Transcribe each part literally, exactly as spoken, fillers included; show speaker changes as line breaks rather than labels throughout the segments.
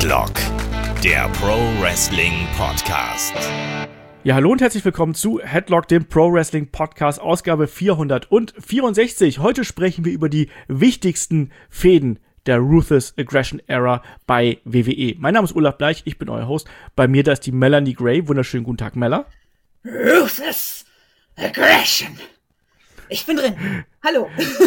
Headlock, der Pro Wrestling Podcast.
Ja, hallo und herzlich willkommen zu Headlock, dem Pro Wrestling Podcast, Ausgabe vierhundertvierundsechzig. Heute sprechen wir über die wichtigsten Fäden der Ruthless Aggression Era bei W W E. Mein Name ist Olaf Bleich, ich bin euer Host. Bei mir da ist die Melanie Gray. Wunderschönen guten Tag, Mella.
Ruthless Aggression. Ich bin drin. Hallo.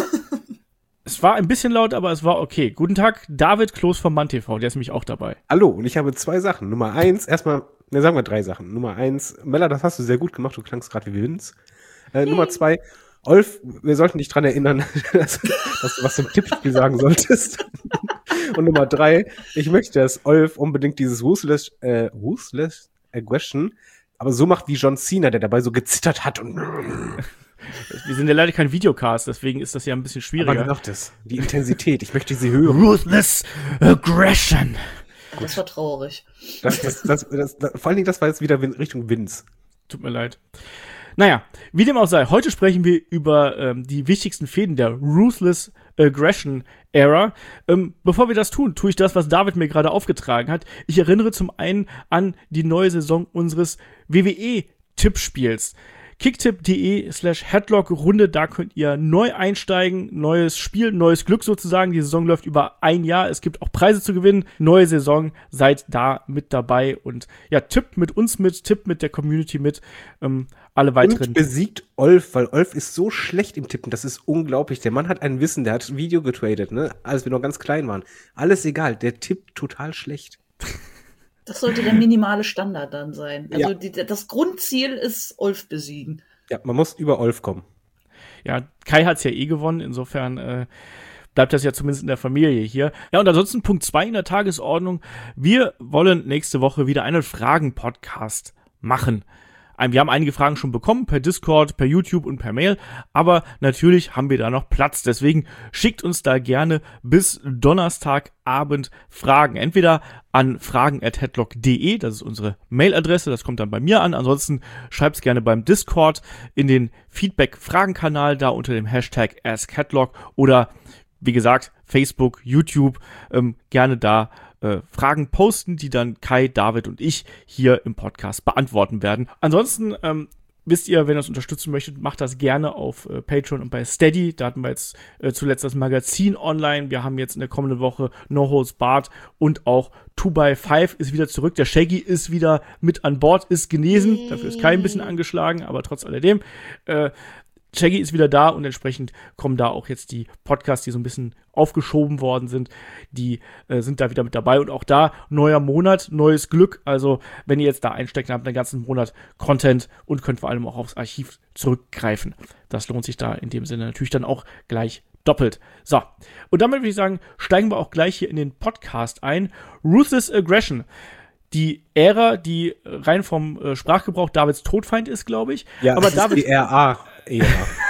Es war ein bisschen laut, aber es war okay. Guten Tag, David Kloß vom Mann T V, der ist nämlich auch dabei.
Hallo, und ich habe zwei Sachen. Nummer eins, erstmal, ne, sagen wir drei Sachen. Nummer eins, Mella, das hast du sehr gut gemacht, du klangst gerade wie Vince. Äh, Nummer zwei, Olf, wir sollten dich dran erinnern, dass, dass du was zum Tippspiel sagen solltest. Und Nummer drei, ich möchte, dass Olf unbedingt dieses Ruthless, äh, Ruthless Aggression, aber so macht wie John Cena, der dabei so gezittert hat und
Wir sind ja leider kein Videocast, deswegen ist das ja ein bisschen schwieriger.
Aber genau das, die Intensität, ich möchte sie hören.
Ruthless Aggression.
Das war traurig.
Das, das, das, das, das, vor allen Dingen, das war jetzt wieder Richtung Vince.
Tut mir leid. Naja, wie dem auch sei, heute sprechen wir über ähm, die wichtigsten Fäden der Ruthless Aggression Era. Ähm, bevor wir das tun, tue ich das, was David mir gerade aufgetragen hat. Ich erinnere zum einen an die neue Saison unseres W W E-Tippspiels. Kicktipp.de slash Headlock-Runde, da könnt ihr neu einsteigen, neues Spiel, neues Glück sozusagen. Die Saison läuft über ein Jahr, es gibt auch Preise zu gewinnen. Neue Saison, seid da mit dabei und ja, tippt mit uns mit, tippt mit der Community mit, ähm, alle weiteren.
Und besiegt Olf, weil Olf ist so schlecht im Tippen, das ist unglaublich. Der Mann hat ein Wissen, der hat ein Video getradet, ne, als wir noch ganz klein waren. Alles egal, der tippt total schlecht.
Das sollte der minimale Standard dann sein. Also
Ja.
die, das Grundziel ist Olf besiegen.
Ja, man muss über Olf kommen.
Ja, Kai hat's ja eh gewonnen, insofern äh, bleibt das ja zumindest in der Familie hier. Ja, und ansonsten Punkt zwei in der Tagesordnung. Wir wollen nächste Woche wieder einen Fragen-Podcast machen. Wir haben einige Fragen schon bekommen, per Discord, per YouTube und per Mail, aber natürlich haben wir da noch Platz. Deswegen schickt uns da gerne bis Donnerstagabend Fragen. Entweder an fragen at headlock punkt de, das ist unsere Mailadresse, das kommt dann bei mir an. Ansonsten schreibt es gerne beim Discord in den Feedback-Fragen-Kanal, da unter dem Hashtag AskHeadlock oder wie gesagt, Facebook, YouTube, ähm, gerne da Äh, Fragen posten, die dann Kai, David und ich hier im Podcast beantworten werden. Ansonsten ähm, wisst ihr, wenn ihr uns unterstützen möchtet, macht das gerne auf äh, Patreon und bei Steady. Da hatten wir jetzt äh, zuletzt das Magazin online. Wir haben jetzt in der kommenden Woche No Holds Barred und auch two by five ist wieder zurück. Der Shaggy ist wieder mit an Bord, ist genesen. Dafür ist Kai ein bisschen angeschlagen, aber trotz alledem. Äh, Shaggy ist wieder da und entsprechend kommen da auch jetzt die Podcasts, die so ein bisschen aufgeschoben worden sind, die äh, sind da wieder mit dabei und auch da neuer Monat, neues Glück, also wenn ihr jetzt da einsteckt, dann habt ihr einen ganzen Monat Content und könnt vor allem auch aufs Archiv zurückgreifen. Das lohnt sich da in dem Sinne natürlich dann auch gleich doppelt. So, und damit würde ich sagen, steigen wir auch gleich hier in den Podcast ein. Ruthless Aggression. Die Ära, die rein vom äh, Sprachgebrauch Davids Todfeind ist, glaube ich.
Ja,
aber
das
David,
ist die R A-Ära.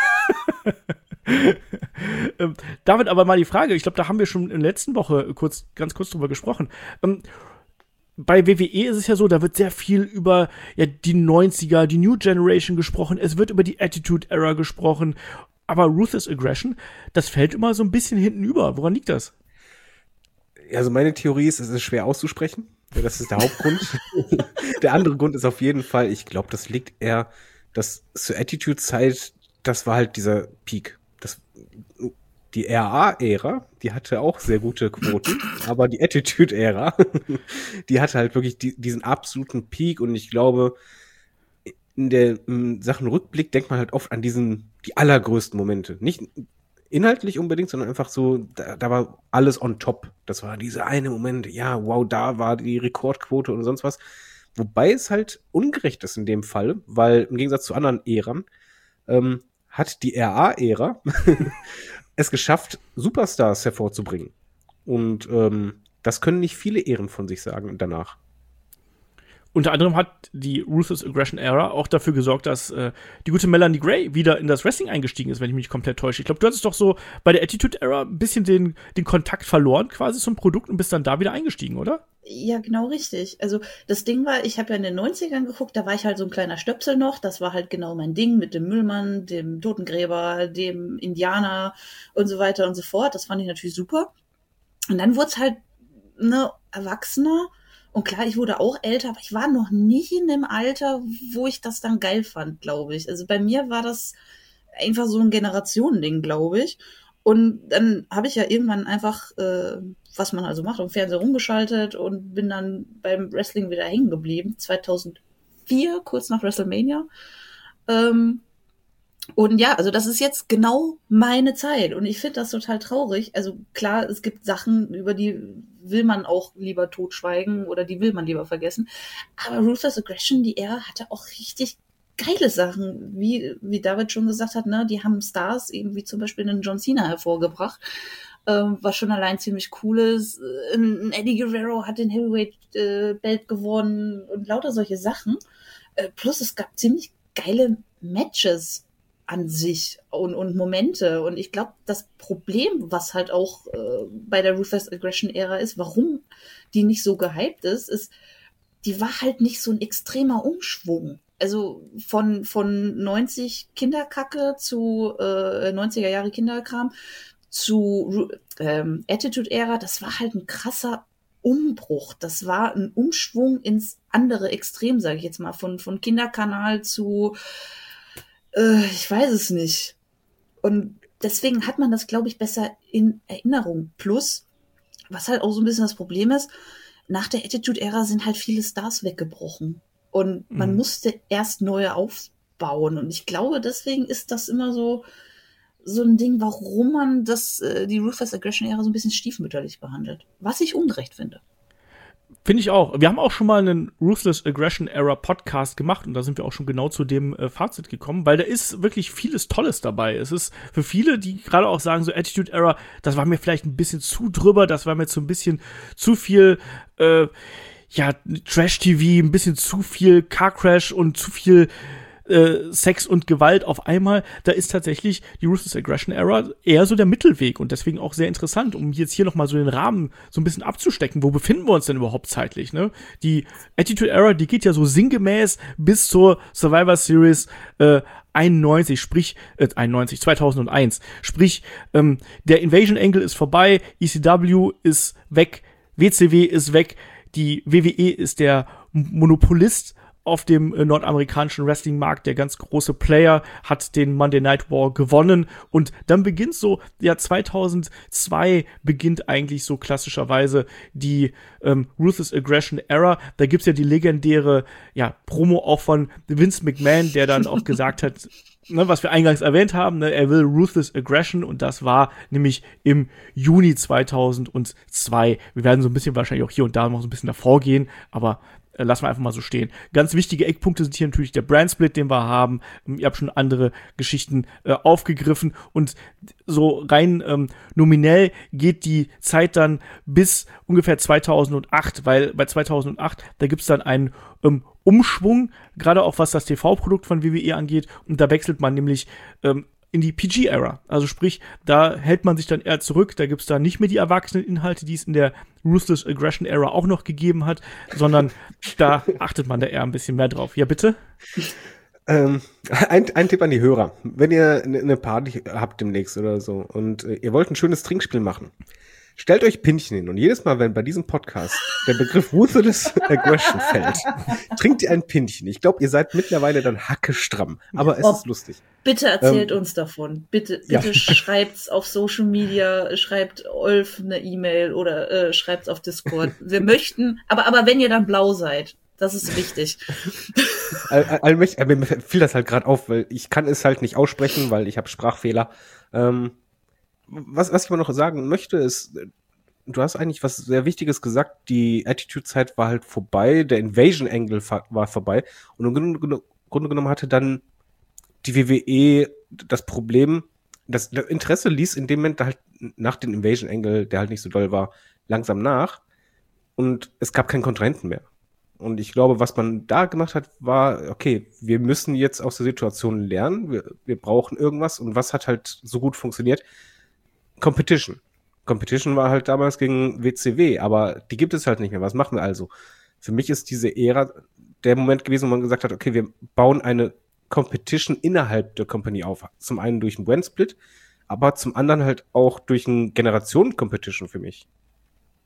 ähm, David, aber mal die Frage, ich glaube, da haben wir schon in der letzten Woche kurz, ganz kurz drüber gesprochen. Ähm, bei W W E ist es ja so, da wird sehr viel über ja, die neunziger, die New Generation gesprochen, es wird über die Attitude Era gesprochen, aber Ruthless Aggression, das fällt immer so ein bisschen hinten über. Woran liegt das?
Also meine Theorie ist, es ist schwer auszusprechen. Ja, das ist der Hauptgrund. Der andere Grund ist auf jeden Fall, ich glaube, das liegt eher, dass zur Attitude-Zeit, das war halt dieser Peak. Das, die R A-Ära, die hatte auch sehr gute Quoten, aber die Attitude-Ära, die hatte halt wirklich die, diesen absoluten Peak und ich glaube, in der in Sachen Rückblick denkt man halt oft an diesen, die allergrößten Momente. Nicht inhaltlich unbedingt, sondern einfach so, da, da war alles on top. Das war diese eine Moment, ja, wow, da war die Rekordquote und sonst was. Wobei es halt ungerecht ist in dem Fall, weil im Gegensatz zu anderen Ähren ähm, hat die R A-Ära es geschafft, Superstars hervorzubringen. Und ähm, das können nicht viele Ähren von sich sagen danach.
Unter anderem hat die Ruthless Aggression Era auch dafür gesorgt, dass äh, die gute Melanie Gray wieder in das Wrestling eingestiegen ist, wenn ich mich nicht komplett täusche. Ich glaube, du hattest doch so bei der Attitude Era ein bisschen den, den Kontakt verloren quasi zum Produkt und bist dann da wieder eingestiegen, oder?
Ja, genau richtig. Also das Ding war, ich habe ja in den neunzigern geguckt, da war ich halt so ein kleiner Stöpsel noch. Das war halt genau mein Ding mit dem Müllmann, dem Totengräber, dem Indianer und so weiter und so fort. Das fand ich natürlich super. Und dann wurde es halt, ne, erwachsener. Und klar, ich wurde auch älter, aber ich war noch nicht in dem Alter, wo ich das dann geil fand, glaube ich. Also bei mir war das einfach so ein Generationending, glaube ich. Und dann habe ich ja irgendwann einfach, äh, was man also macht, am Fernseher rumgeschaltet und bin dann beim Wrestling wieder hängen geblieben. zweitausendvier, kurz nach WrestleMania. Ähm, und ja, also das ist jetzt genau meine Zeit. Und ich finde das total traurig. Also klar, es gibt Sachen, über die will man auch lieber totschweigen oder die will man lieber vergessen. Aber Ruthless Aggression, die Ära, hatte auch richtig geile Sachen, wie, wie David schon gesagt hat, ne, die haben Stars, eben wie zum Beispiel einen John Cena hervorgebracht, ähm, was schon allein ziemlich cool ist. Ein Eddie Guerrero hat den Heavyweight-Belt äh, gewonnen und lauter solche Sachen. Äh, plus es gab ziemlich geile Matches an sich und, und Momente. Und ich glaube, das Problem, was halt auch äh, bei der Ruthless Aggression-Ära ist, warum die nicht so gehypt ist, ist, die war halt nicht so ein extremer Umschwung. Also von, von neunzig Kinderkacke zu äh, neunziger Jahre Kinderkram zu ähm, Attitude-Ära, das war halt ein krasser Umbruch. Das war ein Umschwung ins andere Extrem, sage ich jetzt mal. Von, von Kinderkanal zu, äh, ich weiß es nicht. Und deswegen hat man das, glaube ich, besser in Erinnerung. Plus, was halt auch so ein bisschen das Problem ist, nach der Attitude-Ära sind halt viele Stars weggebrochen. Und man mhm. musste erst neue aufbauen. Und ich glaube, deswegen ist das immer so, so ein Ding, warum man das, die Ruthless Aggression-Ära so ein bisschen stiefmütterlich behandelt. Was ich ungerecht finde.
Finde ich auch. Wir haben auch schon mal einen Ruthless Aggression Era Podcast gemacht und da sind wir auch schon genau zu dem äh, Fazit gekommen, weil da ist wirklich vieles Tolles dabei. Es ist für viele, die gerade auch sagen, so Attitude Era, das war mir vielleicht ein bisschen zu drüber, das war mir so ein bisschen zu viel, äh, ja, Trash-T V, ein bisschen zu viel Car Crash und zu viel äh, Sex und Gewalt auf einmal. Da ist tatsächlich die Ruthless Aggression Era eher so der Mittelweg und deswegen auch sehr interessant, um jetzt hier nochmal so den Rahmen so ein bisschen abzustecken. Wo befinden wir uns denn überhaupt zeitlich, ne? Die Attitude Era, die geht ja so sinngemäß bis zur Survivor Series äh, einundneunzig, sprich, äh, einundneunzig, zweitausendeins. Sprich, ähm, der Invasion Angle ist vorbei, E C W ist weg, W C W ist weg, die W W E ist der Monopolist auf dem äh, nordamerikanischen Wrestling-Markt, der ganz große Player, hat den Monday Night War gewonnen und dann beginnt so, ja, zweitausendzwei beginnt eigentlich so klassischerweise die ähm, Ruthless Aggression Era. Da gibt's ja die legendäre, ja, Promo auch von Vince McMahon, der dann auch gesagt hat, ne, was wir eingangs erwähnt haben, ne, er will Ruthless Aggression und das war nämlich im Juni zweitausendzwei. Wir werden so ein bisschen wahrscheinlich auch hier und da noch so ein bisschen davor gehen, aber äh, lassen wir einfach mal so stehen. Ganz wichtige Eckpunkte sind hier natürlich der Brandsplit, den wir haben. Ihr habt schon andere Geschichten äh, aufgegriffen und so rein ähm, nominell geht die Zeit dann bis ungefähr zweitausendacht, weil bei zweitausendacht, da gibt's dann einen ähm, Umschwung, gerade auch was das T V-Produkt von W W E angeht und da wechselt man nämlich ähm, in die P G-Era. Also sprich, da hält man sich dann eher zurück, da gibt's da nicht mehr die erwachsenen Inhalte, die es in der Ruthless Aggression-Era auch noch gegeben hat, sondern da achtet man da eher ein bisschen mehr drauf. Ja, bitte?
Ähm, ein, ein Tipp an die Hörer. Wenn ihr eine Party habt demnächst oder so und äh, ihr wollt ein schönes Trinkspiel machen, stellt euch Pinchen hin und jedes Mal, wenn bei diesem Podcast der Begriff Ruthless Aggression fällt, trinkt ihr ein Pinchen. Ich glaube, ihr seid mittlerweile dann hackestramm, aber es
oh,
ist lustig.
Bitte erzählt
ähm,
uns davon. Bitte, bitte
ja.
schreibt's auf Social Media, schreibt Olf eine E-Mail oder äh, schreibt's auf Discord. Wir möchten, aber aber wenn ihr dann blau seid, das ist wichtig.
all, all, all, mir fiel das halt gerade auf, weil ich kann es halt nicht aussprechen, weil ich habe Sprachfehler. Ähm, Was, was ich aber noch sagen möchte, ist, du hast eigentlich was sehr Wichtiges gesagt, die Attitude-Zeit war halt vorbei, der Invasion-Angle war vorbei und im Grunde, Grunde genommen hatte dann die W W E das Problem, das, das Interesse ließ in dem Moment halt nach dem Invasion-Angle, der halt nicht so doll war, langsam nach und es gab keinen Kontrahenten mehr. Und ich glaube, was man da gemacht hat, war, okay, wir müssen jetzt aus der Situation lernen, wir, wir brauchen irgendwas und was hat halt so gut funktioniert? Competition. Competition war halt damals gegen W C W, aber die gibt es halt nicht mehr. Was machen wir also? Für mich ist diese Ära der Moment gewesen, wo man gesagt hat, okay, wir bauen eine Competition innerhalb der Company auf. Zum einen durch einen Brand-Split, aber zum anderen halt auch durch eine Generationen-Competition für mich.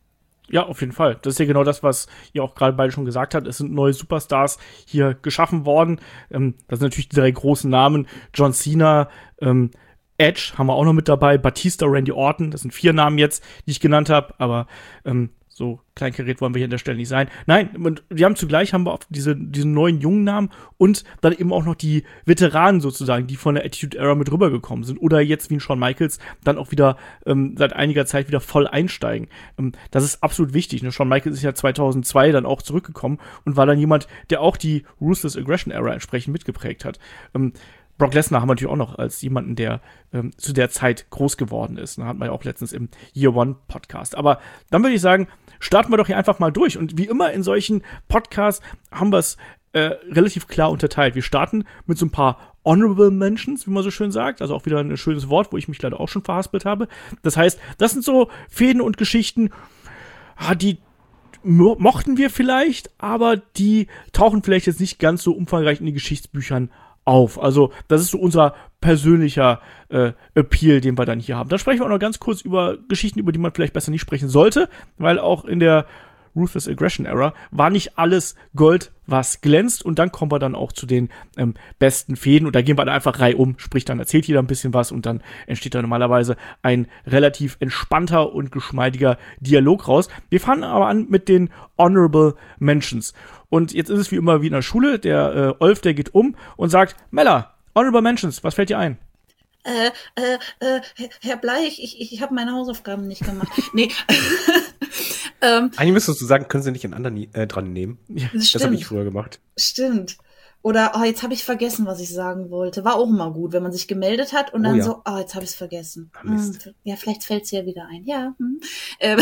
Ja, auf jeden Fall. Das ist ja genau das, was ihr auch gerade beide schon gesagt habt. Es sind neue Superstars hier geschaffen worden. Ähm, das sind natürlich die drei großen Namen. John Cena, ähm, Edge haben wir auch noch mit dabei. Batista, Randy Orton. Das sind vier Namen jetzt, die ich genannt habe. Aber ähm, so kleinkariert wollen wir hier an der Stelle nicht sein. Nein, und wir haben zugleich haben wir auch diese, diesen neuen jungen Namen und dann eben auch noch die Veteranen sozusagen, die von der Attitude Era mit rübergekommen sind oder jetzt wie ein Shawn Michaels dann auch wieder ähm, seit einiger Zeit wieder voll einsteigen. Ähm, das ist absolut wichtig. Ne? Shawn Michaels ist ja zweitausendzwei dann auch zurückgekommen und war dann jemand, der auch die Ruthless Aggression Era entsprechend mitgeprägt hat. Ähm, Brock Lesnar haben wir natürlich auch noch als jemanden, der ähm, zu der Zeit groß geworden ist. Da hatten wir ja auch letztens im Year One Podcast. Aber dann würde ich sagen, starten wir doch hier einfach mal durch. Und wie immer in solchen Podcasts haben wir es äh, relativ klar unterteilt. Wir starten mit so ein paar Honorable Mentions, wie man so schön sagt. Also auch wieder ein schönes Wort, wo ich mich leider auch schon verhaspelt habe. Das heißt, das sind so Fäden und Geschichten, die mo- mochten wir vielleicht, aber die tauchen vielleicht jetzt nicht ganz so umfangreich in die Geschichtsbüchern auf. Also das ist so unser persönlicher äh, Appeal, den wir dann hier haben. Dann sprechen wir auch noch ganz kurz über Geschichten, über die man vielleicht besser nicht sprechen sollte, weil auch in der Ruthless Aggression Era war nicht alles Gold, was glänzt. Und dann kommen wir dann auch zu den ähm, besten Fäden. Und da gehen wir dann einfach reihum, sprich, dann erzählt jeder ein bisschen was und dann entsteht da normalerweise ein relativ entspannter und geschmeidiger Dialog raus. Wir fangen aber an mit den Honorable Mentions. Und jetzt ist es wie immer wie in der Schule. Der äh, Olf, der geht um und sagt, Mella, Honorable Mentions, was fällt dir ein?
Äh, äh, äh, Herr Bleich, ich, ich habe meine Hausaufgaben nicht gemacht. Nee. ähm,
Eigentlich müsstest du sagen, können sie nicht einen anderen äh, dran nehmen.
Ja,
das habe ich früher gemacht.
Stimmt. Oder, oh, jetzt habe ich vergessen, was ich sagen wollte. War auch immer gut, wenn man sich gemeldet hat und dann oh, ja. so, oh, jetzt habe ich es vergessen. Hm, ja, vielleicht fällt es ja wieder ein. Ja, hm. ähm,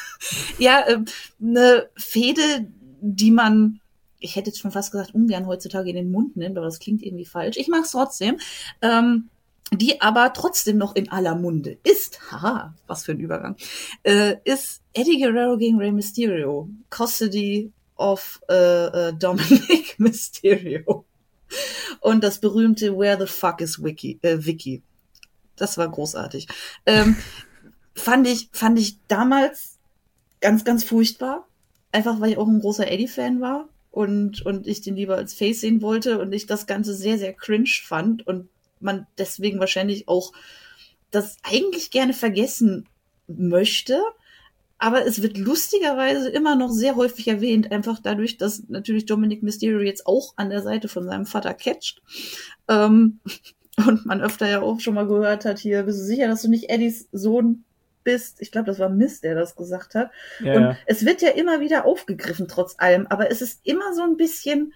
ja, ähm, eine Fehde, die man, ich hätte jetzt schon fast gesagt, ungern heutzutage in den Mund nimmt, aber das klingt irgendwie falsch. Ich mag es trotzdem. Ähm, die aber trotzdem noch in aller Munde ist, haha, was für ein Übergang, äh, ist Eddie Guerrero gegen Rey Mysterio. Custody of äh, äh, Dominic Mysterio. Und das berühmte Where the fuck is Vicky? Äh, Vicky. Das war großartig. Ähm, fand ich, fand ich damals ganz, ganz furchtbar. Einfach, weil ich auch ein großer Eddie-Fan war und, und ich den lieber als Face sehen wollte und ich das Ganze sehr, sehr cringe fand und man deswegen wahrscheinlich auch das eigentlich gerne vergessen möchte. Aber es wird lustigerweise immer noch sehr häufig erwähnt, einfach dadurch, dass natürlich Dominic Mysterio jetzt auch an der Seite von seinem Vater catcht. Ähm, und man öfter ja auch schon mal gehört hat, hier, bist du sicher, dass du nicht Eddies Sohn bist? Ich glaube, das war Mist, der das gesagt hat. Ja, und ja. Es wird ja immer wieder aufgegriffen, trotz allem. Aber es ist immer so ein bisschen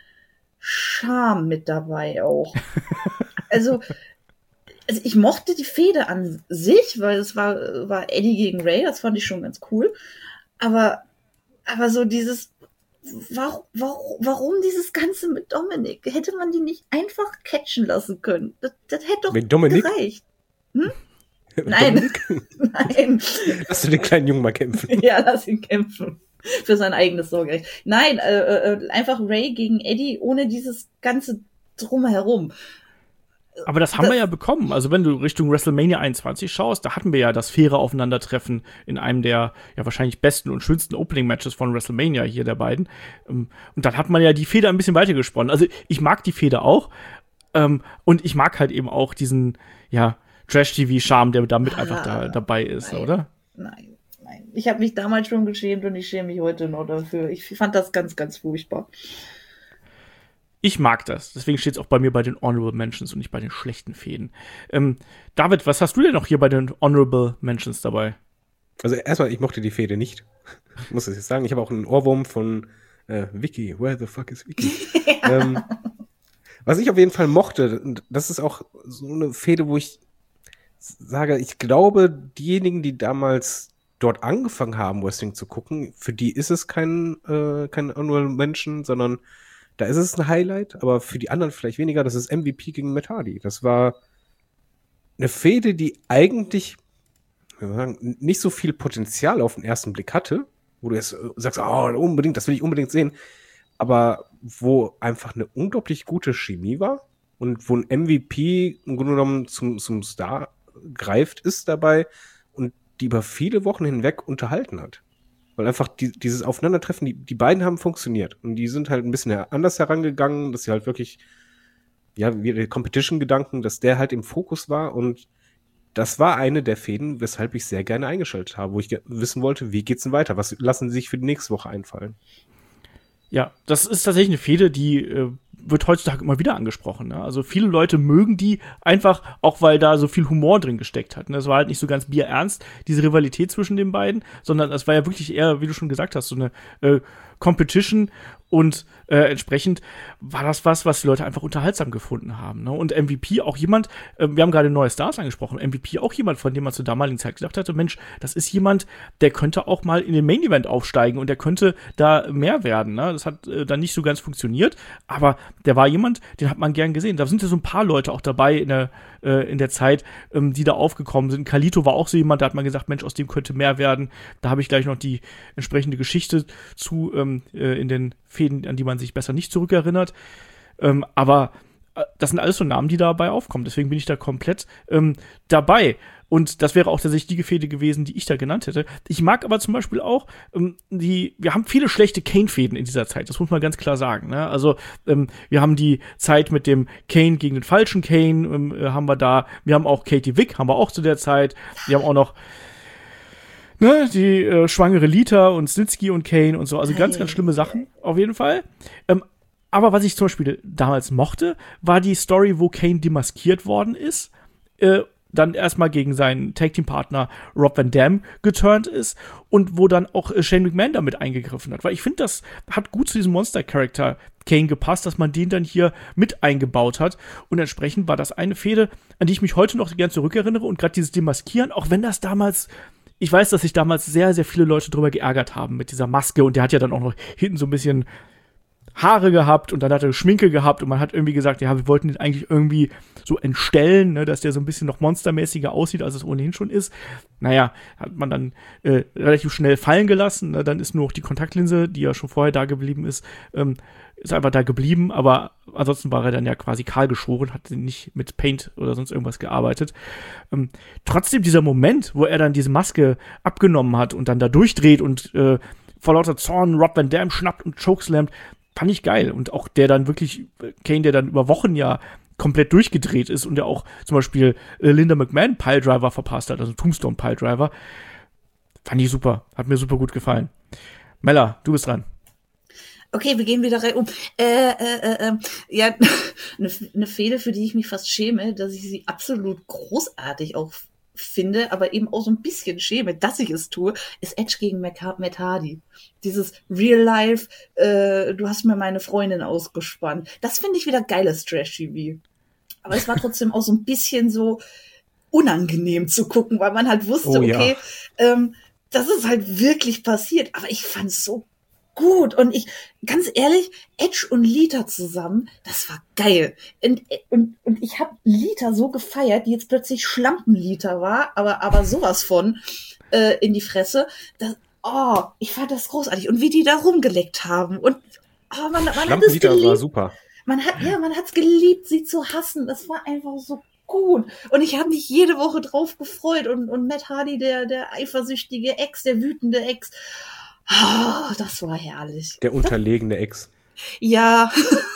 Charme mit dabei auch. Also, also ich mochte die Fehde an sich, weil es war, war Eddie gegen Ray, das fand ich schon ganz cool. Aber, aber so dieses, warum, warum, warum dieses Ganze mit Dominik? Hätte man die nicht einfach catchen lassen können? Das, das hätte doch
mit Dominik?
gereicht. Hm? Nein. Nein.
Lass du den kleinen Jungen mal kämpfen.
Ja, lass ihn kämpfen. Für sein eigenes Sorgerecht. Nein, äh, äh, einfach Ray gegen Eddie ohne dieses ganze Drumherum.
Aber das haben das, wir ja bekommen. Also wenn du Richtung WrestleMania einundzwanzig schaust, da hatten wir ja das faire Aufeinandertreffen in einem der ja wahrscheinlich besten und schönsten Opening-Matches von WrestleMania hier der beiden. Und dann hat man ja die Fehde ein bisschen weitergesponnen. Also ich mag die Fehde auch. Und ich mag halt eben auch diesen, ja, Trash-T V-Charme, der damit ah, einfach da, dabei ist,
nein,
oder?
Nein, nein. Ich habe mich damals schon geschämt und ich schäme mich heute noch dafür. Ich fand das ganz, ganz furchtbar.
Ich mag das. Deswegen steht es auch bei mir bei den Honorable Mentions und nicht bei den schlechten Fäden. Ähm, David, was hast du denn noch hier bei den Honorable Mentions dabei?
Also erstmal, ich mochte die Fäde nicht. Ich muss das jetzt sagen. Ich habe auch einen Ohrwurm von äh, Vicky. Where the fuck is Vicky? Ja. Ähm, was ich auf jeden Fall mochte, und das ist auch so eine Fäde, wo ich sage, ich glaube, diejenigen, die damals dort angefangen haben, Wrestling zu gucken, für die ist es kein, äh, kein Honorable Mention, sondern da ist es ein Highlight, aber für die anderen vielleicht weniger. Das ist M V P gegen Matt Hardy. Das war eine Fehde, die eigentlich, wie wir sagen, nicht so viel Potenzial auf den ersten Blick hatte, wo du jetzt sagst, oh, unbedingt, das will ich unbedingt sehen, aber wo einfach eine unglaublich gute Chemie war und wo ein M V P im Grunde genommen zum, zum Star greift ist dabei und die über viele Wochen hinweg unterhalten hat. Weil einfach die, dieses Aufeinandertreffen, die, die beiden haben funktioniert. Und die sind halt ein bisschen anders herangegangen, dass sie halt wirklich, ja, wie der Competition-Gedanken, dass der halt im Fokus war. Und das war eine der Fäden, weshalb ich sehr gerne eingeschaltet habe, wo ich ge- wissen wollte, wie geht's denn weiter? Was lassen sie sich für die nächste Woche einfallen?
Ja, das ist tatsächlich eine Fehde, die äh, wird heutzutage immer wieder angesprochen. Ne? Also viele Leute mögen die einfach, auch weil da so viel Humor drin gesteckt hat. Ne? Es war halt nicht so ganz bierernst, diese Rivalität zwischen den beiden, sondern es war ja wirklich eher, wie du schon gesagt hast, so eine äh, Competition und äh, entsprechend war das was, was die Leute einfach unterhaltsam gefunden haben. Ne? Und M V P auch jemand, äh, wir haben gerade neue Stars angesprochen, M V P auch jemand, von dem man zur damaligen Zeit gedacht hatte, Mensch, das ist jemand, der könnte auch mal in den Main Event aufsteigen und der könnte da mehr werden. Ne? Das hat äh, dann nicht so ganz funktioniert, aber der war jemand, den hat man gern gesehen. Da sind ja so ein paar Leute auch dabei in der, äh, in der Zeit, ähm, die da aufgekommen sind. Kalito war auch so jemand, da hat man gesagt, Mensch, aus dem könnte mehr werden. Da habe ich gleich noch die entsprechende Geschichte zu ähm, äh, in den Fäden, an die man sich besser nicht zurückerinnert. Ähm, aber äh, das sind alles so Namen, die dabei aufkommen. Deswegen bin ich da komplett ähm, dabei. Und das wäre auch tatsächlich die Fehde gewesen, die ich da genannt hätte. Ich mag aber zum Beispiel auch ähm, die, wir haben viele schlechte Kane-Fäden in dieser Zeit, das muss man ganz klar sagen. Ne? Also ähm, wir haben die Zeit mit dem Kane gegen den falschen Kane, ähm, äh, haben wir da. Wir haben auch Katie Vick, haben wir auch zu der Zeit. Wir haben auch noch Ne, die äh, schwangere Lita und Snitsky und Kane und so, also ganz, ganz schlimme Sachen, auf jeden Fall. Ähm, aber was ich zum Beispiel damals mochte, war die Story, wo Kane demaskiert worden ist, äh, dann erstmal gegen seinen Tag-Team-Partner Rob Van Dam geturnt ist und wo dann auch äh, Shane McMahon damit eingegriffen hat. Weil ich finde, das hat gut zu diesem Monster-Charakter Kane gepasst, dass man den dann hier mit eingebaut hat. Und entsprechend war das eine Fehde, an die ich mich heute noch gern zurückerinnere. Und gerade dieses Demaskieren, auch wenn das damals ich weiß, dass sich damals sehr, sehr viele Leute drüber geärgert haben mit dieser Maske und der hat ja dann auch noch hinten so ein bisschen Haare gehabt und dann hat er Schminke gehabt und man hat irgendwie gesagt, ja, wir wollten den eigentlich irgendwie so entstellen, ne, dass der so ein bisschen noch monstermäßiger aussieht, als es ohnehin schon ist. Naja, hat man dann äh, relativ schnell fallen gelassen, ne, dann ist nur noch die Kontaktlinse, die ja schon vorher da geblieben ist, ähm, ist einfach da geblieben, aber ansonsten war er dann ja quasi kahl geschoren, hat nicht mit Paint oder sonst irgendwas gearbeitet. Ähm, trotzdem dieser Moment, wo er dann diese Maske abgenommen hat und dann da durchdreht und äh, vor lauter Zorn Rob Van Dam schnappt und chokeslammt, fand ich geil. Und auch der dann wirklich, Kane, der dann über Wochen ja komplett durchgedreht ist und der auch zum Beispiel äh, Linda McMahon Piledriver verpasst hat, also Tombstone Piledriver, fand ich super, hat mir super gut gefallen. Mella, du bist dran.
Okay, wir gehen wieder rein um. Äh, äh, äh, ja, eine, eine Fehde, für die ich mich fast schäme, dass ich sie absolut großartig auch finde, aber eben auch so ein bisschen schäme, dass ich es tue, ist Edge gegen Matt Hardy. Dieses Real Life, äh, du hast mir meine Freundin ausgespannt. Das finde ich wieder geiles Trash-T V. Aber es war trotzdem auch so ein bisschen so unangenehm zu gucken, weil man halt wusste,
oh, ja. okay,
ähm, das ist halt wirklich passiert. Aber ich fand es so gut. Und ich, ganz ehrlich, Edge und Lita zusammen, das war geil. Und, und, und ich habe Lita so gefeiert, die jetzt plötzlich Schlampen-Lita war, aber, aber sowas von äh, in die Fresse. Das, oh, ich fand das großartig. Und wie die da rumgeleckt haben. Und oh, man, man hat es geliebt.
War super.
Man hat, ja, man hat's geliebt, sie zu hassen. Das war einfach so gut. Und ich habe mich jede Woche drauf gefreut. Und, und Matt Hardy, der, der eifersüchtige Ex, der wütende Ex. Oh, das war herrlich.
Der unterlegene Ex.
Ja.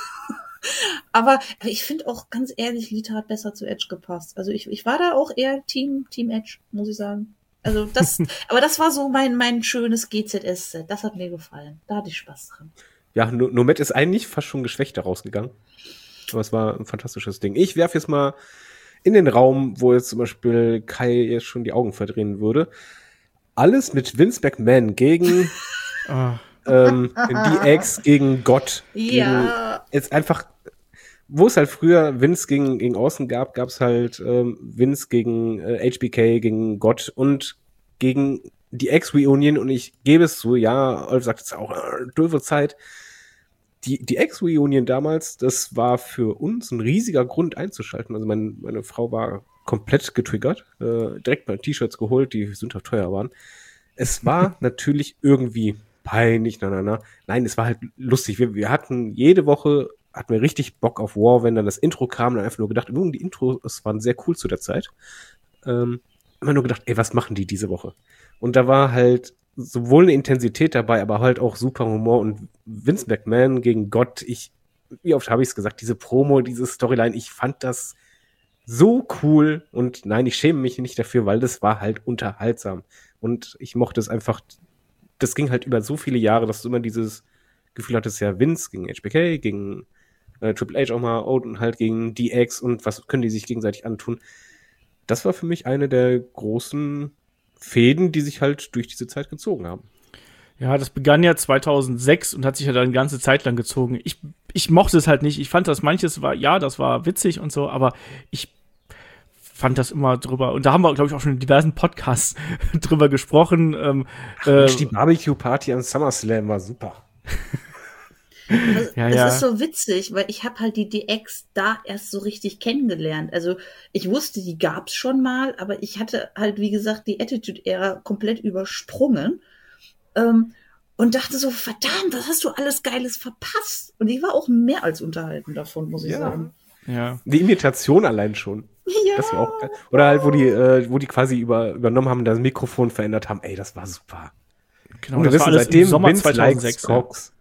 aber, aber ich finde auch, ganz ehrlich, Lita hat besser zu Edge gepasst. Also ich, ich war da auch eher Team, Team Edge, muss ich sagen. Also das, aber das war so mein, mein schönes G Z S-Set. Das hat mir gefallen. Da hatte ich Spaß dran.
Ja, Nomad ist eigentlich fast schon geschwächt daraus gegangen. Aber es war ein fantastisches Ding. Ich werfe jetzt mal in den Raum, wo jetzt zum Beispiel Kai jetzt schon die Augen verdrehen würde. Alles mit Vince McMahon gegen oh. ähm, die Ex gegen Gott.
Ja.
Gegen, jetzt einfach, wo es halt früher Vince gegen, gegen Austin gab, gab es halt ähm, Vince gegen äh, H B K, gegen Gott und gegen die Ex-Reunion. Und ich gebe es so, ja, Olf sagt es auch, äh, doofe Zeit. Die, die Ex-Reunion damals, das war für uns ein riesiger Grund einzuschalten. Also mein, meine Frau war komplett getriggert, äh, direkt mal T-Shirts geholt, die sündhaft teuer waren. Es war natürlich irgendwie peinlich, na, na, na. Nein, es war halt lustig. Wir, wir hatten jede Woche, hatten wir richtig Bock auf War, wenn dann das Intro kam, dann einfach nur gedacht, die Intros waren sehr cool zu der Zeit. Ähm, immer nur gedacht, ey, was machen die diese Woche? Und da war halt sowohl eine Intensität dabei, aber halt auch super Humor. Und Vince McMahon gegen Gott, ich, wie oft habe ich es gesagt, diese Promo, diese Storyline, ich fand das so cool. Und nein, ich schäme mich nicht dafür, weil das war halt unterhaltsam. Und ich mochte es einfach, das ging halt über so viele Jahre, dass du immer dieses Gefühl hattest, ja, Vince gegen H B K, gegen äh, Triple H auch mal, und halt gegen D X und was können die sich gegenseitig antun. Das war für mich eine der großen Fäden, die sich halt durch diese Zeit gezogen haben.
Ja, das begann ja zweitausendsechs und hat sich ja dann eine ganze Zeit lang gezogen. Ich, ich mochte es halt nicht. Ich fand, dass manches war, ja, das war witzig und so, aber ich fand das immer drüber. Und da haben wir, glaube ich, auch schon in diversen Podcasts drüber gesprochen. Ähm,
Ach, Mensch, äh, die Barbecue-Party am SummerSlam war super.
Also,
ja,
es
ja.
ist so witzig, weil ich habe halt die D X da erst so richtig kennengelernt. Also ich wusste, die gab's schon mal, aber ich hatte halt, wie gesagt, die Attitude-Ära komplett übersprungen ähm, und dachte so, verdammt, was hast du alles Geiles verpasst? Und ich war auch mehr als unterhalten davon, muss ich
ja.
sagen.
Ja.
Die Imitation allein schon.
Ja.
Das war auch geil. Oder halt, wo die, äh, wo die quasi über, übernommen haben, das Mikrofon verändert haben. Ey, das war super.
Genau,
und wir
das
wissen
war alles
seitdem,
im Sommer
Vince
zweitausendsechs.
likes Cox.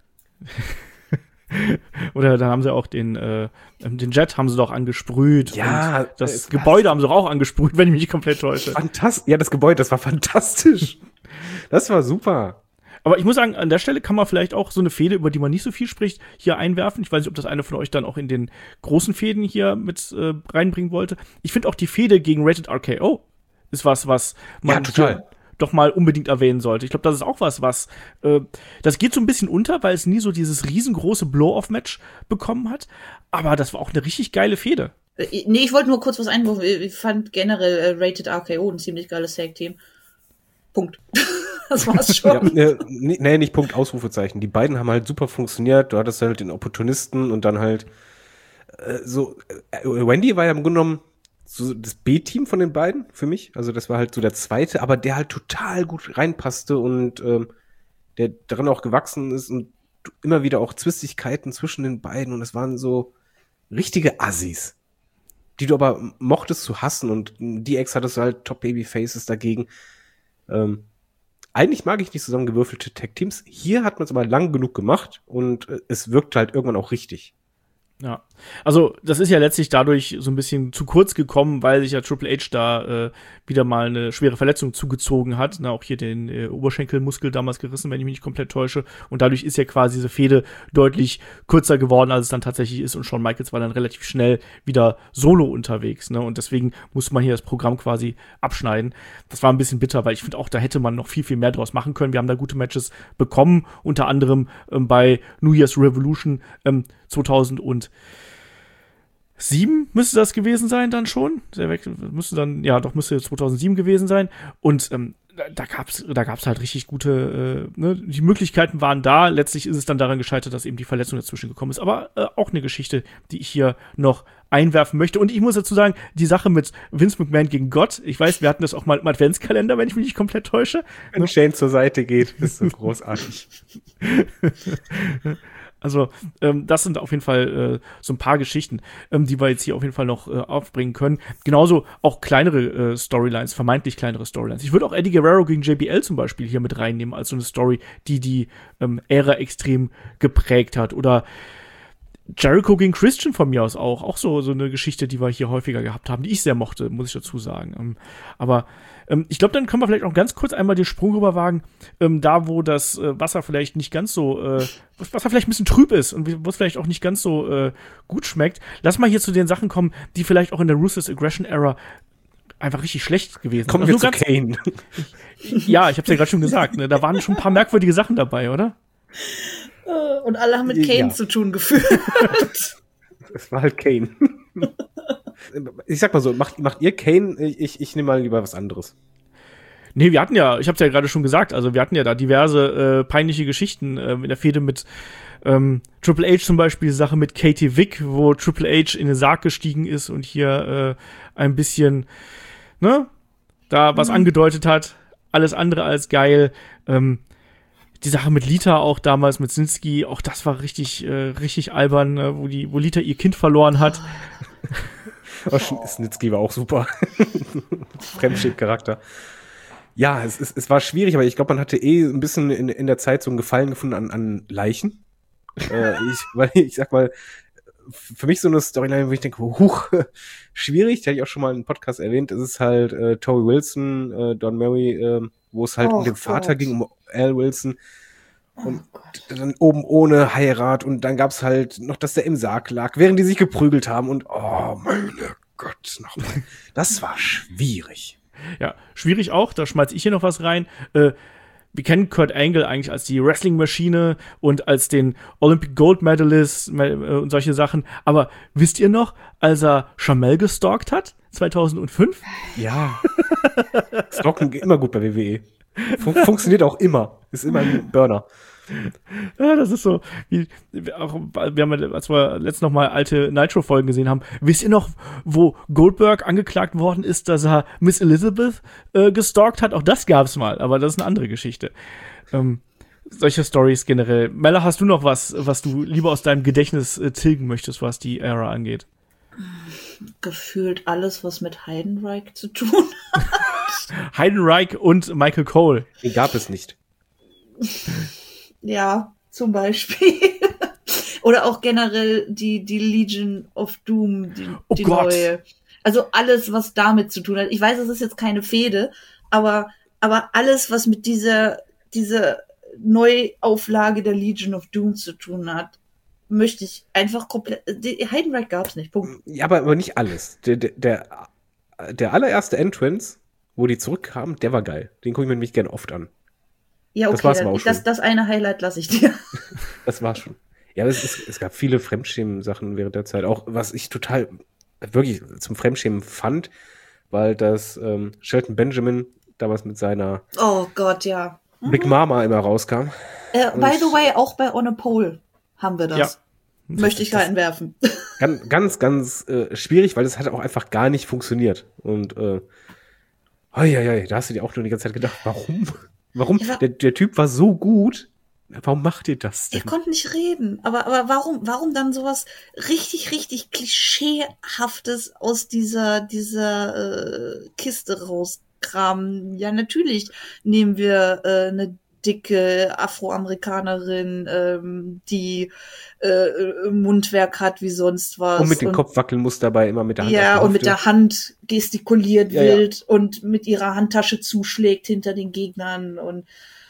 Oder dann haben sie auch den, äh, den Jet haben sie doch angesprüht.
Ja,
und das
äh,
Gebäude haben sie doch auch angesprüht, wenn ich mich nicht komplett täusche.
Fantastisch. Ja, das Gebäude, das war fantastisch. Das war super.
Aber ich muss sagen, an der Stelle kann man vielleicht auch so eine Fehde, über die man nicht so viel spricht, hier einwerfen. Ich weiß nicht, ob das einer von euch dann auch in den großen Fäden hier mit äh, reinbringen wollte. Ich finde auch die Fehde gegen Rated R K O ist was, was man
Ja, total.
doch mal unbedingt erwähnen sollte. Ich glaube, das ist auch was, was äh, das geht so ein bisschen unter, weil es nie so dieses riesengroße Blow-off-Match bekommen hat. Aber das war auch eine richtig geile Fehde.
Äh, Nee, ich wollte nur kurz was einwerfen. Ich fand generell äh, Rated R K O ein ziemlich geiles Tag-Team. Punkt. Das war's schon.
Ja, äh, nee, nicht Punkt, Ausrufezeichen. Die beiden haben halt super funktioniert. Du hattest halt den Opportunisten und dann halt äh, so, äh, Wendy war ja im Grunde genommen so das B-Team von den beiden für mich. Also das war halt so der zweite, aber der halt total gut reinpasste und ähm, der daran auch gewachsen ist und immer wieder auch Zwistigkeiten zwischen den beiden und es waren so richtige Assis, die du aber mochtest zu hassen und D X hattest du halt Top-Baby-Faces dagegen. Ähm, Eigentlich mag ich nicht zusammengewürfelte Tag-Teams. Hier hat man es aber lang genug gemacht und äh, es wirkt halt irgendwann auch richtig.
Ja, also das ist ja letztlich dadurch so ein bisschen zu kurz gekommen, weil sich ja Triple H da äh, wieder mal eine schwere Verletzung zugezogen hat. Na, auch hier den äh, Oberschenkelmuskel damals gerissen, wenn ich mich nicht komplett täusche. Und dadurch ist ja quasi diese Fehde deutlich kürzer geworden, als es dann tatsächlich ist. Und Shawn Michaels war dann relativ schnell wieder solo unterwegs. Ne? Und deswegen musste man hier das Programm quasi abschneiden. Das war ein bisschen bitter, weil ich finde auch, da hätte man noch viel, viel mehr draus machen können. Wir haben da gute Matches bekommen, unter anderem ähm, bei New Year's Revolution ähm, zweitausendsieben müsste das gewesen sein dann schon. Der Wechsel müsste dann, ja, doch müsste zweitausendsieben gewesen sein. Und ähm, da gab's, da gab's halt richtig gute, äh, ne, die Möglichkeiten waren da. Letztlich ist es dann daran gescheitert, dass eben die Verletzung dazwischen gekommen ist. Aber äh, auch eine Geschichte, die ich hier noch einwerfen möchte. Und ich muss dazu sagen, die Sache mit Vince McMahon gegen Gott, ich weiß, wir hatten das auch mal im Adventskalender, wenn ich mich nicht komplett täusche.
Wenn Shane zur Seite geht, ist so großartig.
Also, ähm, das sind auf jeden Fall äh, so ein paar Geschichten, ähm, die wir jetzt hier auf jeden Fall noch äh, aufbringen können. Genauso auch kleinere äh, Storylines, vermeintlich kleinere Storylines. Ich würde auch Eddie Guerrero gegen J B L zum Beispiel hier mit reinnehmen, als so eine Story, die die ähm, Ära extrem geprägt hat. Oder Jericho gegen Christian von mir aus auch. Auch so, so eine Geschichte, die wir hier häufiger gehabt haben, die ich sehr mochte, muss ich dazu sagen. Ähm, aber ähm, ich glaube, dann können wir vielleicht auch ganz kurz einmal den Sprung rüber wagen, ähm, da wo das äh, Wasser vielleicht nicht ganz so, äh, was Wasser vielleicht ein bisschen trüb ist und wo es vielleicht auch nicht ganz so äh, gut schmeckt. Lass mal hier zu den Sachen kommen, die vielleicht auch in der Ruthless Aggression Era einfach richtig schlecht gewesen sind.
Kommen
Also
wir zu
ganz,
Kane.
Ich, ja, ich hab's ja gerade schon gesagt, ne? Da waren schon ein paar merkwürdige Sachen dabei, oder?
Und alle haben mit Kane
Ja.
zu tun geführt.
Es war halt Kane. Ich sag mal so, macht, macht ihr Kane? Ich, ich nehme mal lieber was anderes.
Nee, wir hatten ja, ich hab's ja gerade schon gesagt, also wir hatten ja da diverse äh, peinliche Geschichten äh, in der Fehde mit ähm, Triple H zum Beispiel, die Sache mit Katie Vick, wo Triple H in den Sarg gestiegen ist und hier äh, ein bisschen, ne, da was mhm. angedeutet hat. Alles andere als geil. Ähm, die Sache mit Lita auch damals, mit Snitsky, auch das war richtig, äh, richtig albern, äh, wo die, wo Lita ihr Kind verloren hat.
Oh, Snitsky war auch super. Fremdschäd-Charakter. Ja, es, es, es war schwierig, aber ich glaube, man hatte eh ein bisschen in, in der Zeit so einen Gefallen gefunden an, an Leichen. äh, ich, weil ich sag mal, für mich so eine Storyline, wo ich denke, huch, schwierig, die hatte ich auch schon mal im Podcast erwähnt, es ist halt äh, Tori Wilson, äh, Don Murray, äh, wo es halt
Oh
um den Vater
Gott.
ging, um Al Wilson.
Oh
Und
Gott.
dann oben ohne Heirat und dann gab's halt noch, dass der im Sarg lag, während die sich geprügelt haben und oh, meine Gott, nochmal. Das war schwierig.
Ja, schwierig auch, da schmeiß ich hier noch was rein. Äh, wir kennen Kurt Angle eigentlich als die Wrestling-Maschine und als den Olympic Gold Medalist äh, und solche Sachen. Aber wisst ihr noch, als er Chamel gestalkt hat, zweitausendfünf?
Ja. Stalken immer gut bei W W E. Fun- funktioniert auch immer. Ist immer ein Burner.
Ja, das ist so, wie, auch, wir haben, als wir letztens noch mal alte Nitro-Folgen gesehen haben, wisst ihr noch, wo Goldberg angeklagt worden ist, dass er Miss Elizabeth äh, gestalkt hat? Auch das gab's mal, aber das ist eine andere Geschichte. Ähm, solche Stories generell. Mella, hast du noch was, was du lieber aus deinem Gedächtnis äh, tilgen möchtest, was die Ära angeht?
Gefühlt alles, was mit Heidenreich zu tun hat.
Heidenreich und Michael Cole.
Den gab es nicht.
Ja, zum Beispiel. Oder auch generell die, die Legion of Doom, die,
Oh
die
Gott.
neue. Also alles, was damit zu tun hat. Ich weiß, es ist jetzt keine Fehde, aber, aber alles, was mit dieser, dieser Neuauflage der Legion of Doom zu tun hat, möchte ich einfach komplett. Die Heidenreich gab's nicht. Punkt.
Ja, aber, aber nicht alles. Der, der, der, der allererste Entrance, wo die zurückkamen, der war geil. Den gucke ich mir nämlich gern oft an.
Ja,
Das
okay,
war's
dann,
aber auch
das,
schon.
das eine Highlight lasse ich dir.
Das war schon. Ja, aber es, es, es gab viele Fremdschämen-Sachen während der Zeit. Auch was ich total wirklich zum Fremdschämen fand, weil das ähm, Shelton Benjamin damals mit seiner
Oh Gott, ja.
Big Mama immer rauskam.
Äh,
Und-
by the way, auch bei On a Pole haben wir das.
Ja.
Möchte ich reinwerfen.
Ganz, ganz, ganz äh, schwierig, weil das hat auch einfach gar nicht funktioniert. Und äh, oi, oi, oi, da hast du dir auch nur die ganze Zeit gedacht, warum? Warum?
Ja.
Der, der Typ war so gut. Warum macht ihr das
Er
denn?
konnte nicht reden. Aber, aber warum, warum dann sowas richtig, richtig Klischeehaftes aus dieser, dieser äh, Kiste rauskramen? Ja, natürlich nehmen wir äh, eine dicke Afroamerikanerin, ähm, die äh, Mundwerk hat wie sonst was.
Und mit dem Kopf wackeln muss dabei immer mit der Hand.
Ja,
auf
und mit
Hüfte.
der Hand gestikuliert
Ja, ja.
wild und mit ihrer Handtasche zuschlägt hinter den Gegnern und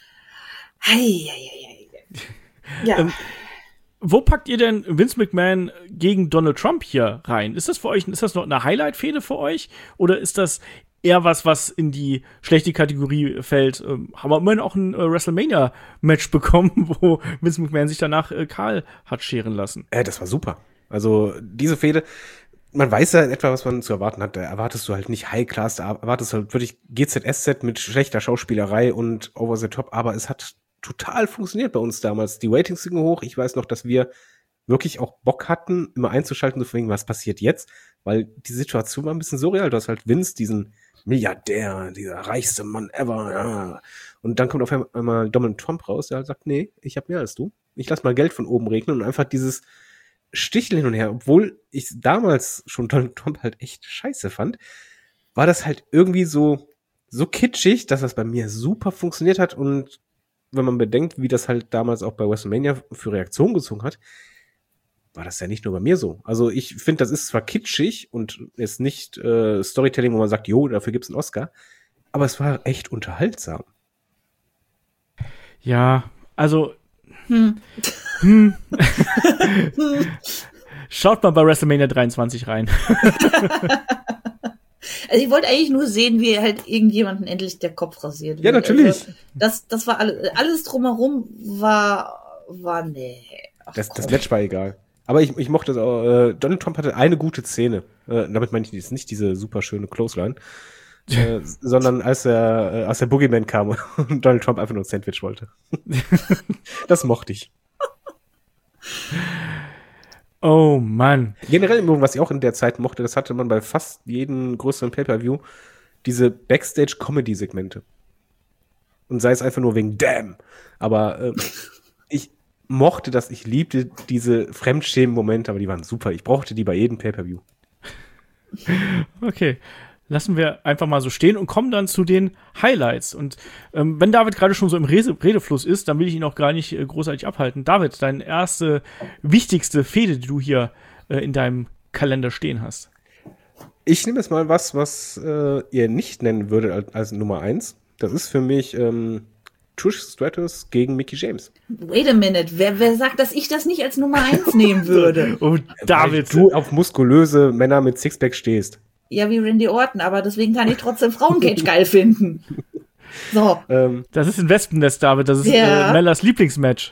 hei, hei, hei, hei. Ja,
Ähm, Wo packt ihr denn Vince McMahon gegen Donald Trump hier rein? Ist das für euch, ist das noch eine Highlight-Fehde für euch? Oder ist das eher was, was in die schlechte Kategorie fällt? Ähm, haben wir immerhin auch ein äh, WrestleMania-Match bekommen, wo Vince McMahon sich danach äh, Karl hat scheren lassen.
Äh, das war super. Also diese Fehde, man weiß ja in etwa, was man zu erwarten hat. Da erwartest du halt nicht High Class, da erwartest du halt wirklich G Z S Z mit schlechter Schauspielerei und over the top, aber es hat total funktioniert bei uns damals. Die Ratings gingen hoch. Ich weiß noch, dass wir wirklich auch Bock hatten, immer einzuschalten, so von wegen, was passiert jetzt? Weil die Situation war ein bisschen surreal. Du hast halt Vince, diesen Milliardär, dieser reichste Mann ever. Ja. Und dann kommt auf einmal Donald Trump raus, der halt sagt, nee, ich habe mehr als du. Ich lass mal Geld von oben regnen und einfach dieses Sticheln hin und her, obwohl ich damals schon Donald Trump halt echt scheiße fand, war das halt irgendwie so, so kitschig, dass das bei mir super funktioniert hat. Und wenn man bedenkt, wie das halt damals auch bei WrestleMania für Reaktionen gezogen hat, war das ja nicht nur bei mir so. Also ich finde, das ist zwar kitschig und ist nicht äh, Storytelling, wo man sagt, jo, dafür gibt's einen Oscar, aber es war echt unterhaltsam.
Ja, also
hm.
hm. Schaut mal bei WrestleMania dreiundzwanzig rein.
Also ich wollte eigentlich nur sehen, wie halt irgendjemanden endlich der Kopf rasiert wird.
Ja, natürlich.
Also das, das war alles, alles drumherum war, war nee. Ach,
Das, das
komm.
Match war egal. Aber ich, ich mochte es auch. Äh, Donald Trump hatte eine gute Szene. Äh, damit meine ich jetzt nicht diese super schöne Clothesline, äh, sondern als er, äh, als der Boogeyman kam und Donald Trump einfach nur ein Sandwich wollte. Das mochte ich.
Oh Mann.
Generell, was ich auch in der Zeit mochte, das hatte man bei fast jedem größeren Pay-Per-View, diese Backstage-Comedy-Segmente. Und sei es einfach nur wegen Damn. Aber äh, ich mochte das, ich liebte diese Fremdschämen-Momente, aber die waren super. Ich brauchte die bei jedem Pay-Per-View.
Okay. lassen wir einfach mal so stehen und kommen dann zu den Highlights. Und ähm, wenn David gerade schon so im Rede- Redefluss ist, dann will ich ihn auch gar nicht äh, großartig abhalten. David, deine erste, wichtigste Fehde, die du hier äh, in deinem Kalender stehen hast.
Ich nehme jetzt mal was, was äh, ihr nicht nennen würdet als, als Nummer eins. Das ist für mich ähm, Trish Stratus gegen Mickie James.
Wait a minute, wer, wer sagt, dass ich das nicht als Nummer eins nehmen würde?
Oh, David.
Weil du auf muskulöse Männer mit Sixpack stehst.
Ja, wie Randy Orton, aber deswegen kann ich trotzdem Frauencage geil finden. So.
Ähm,
Das ist ein Wespennest, David. Das ist
Ja.
äh, Mellas Lieblingsmatch.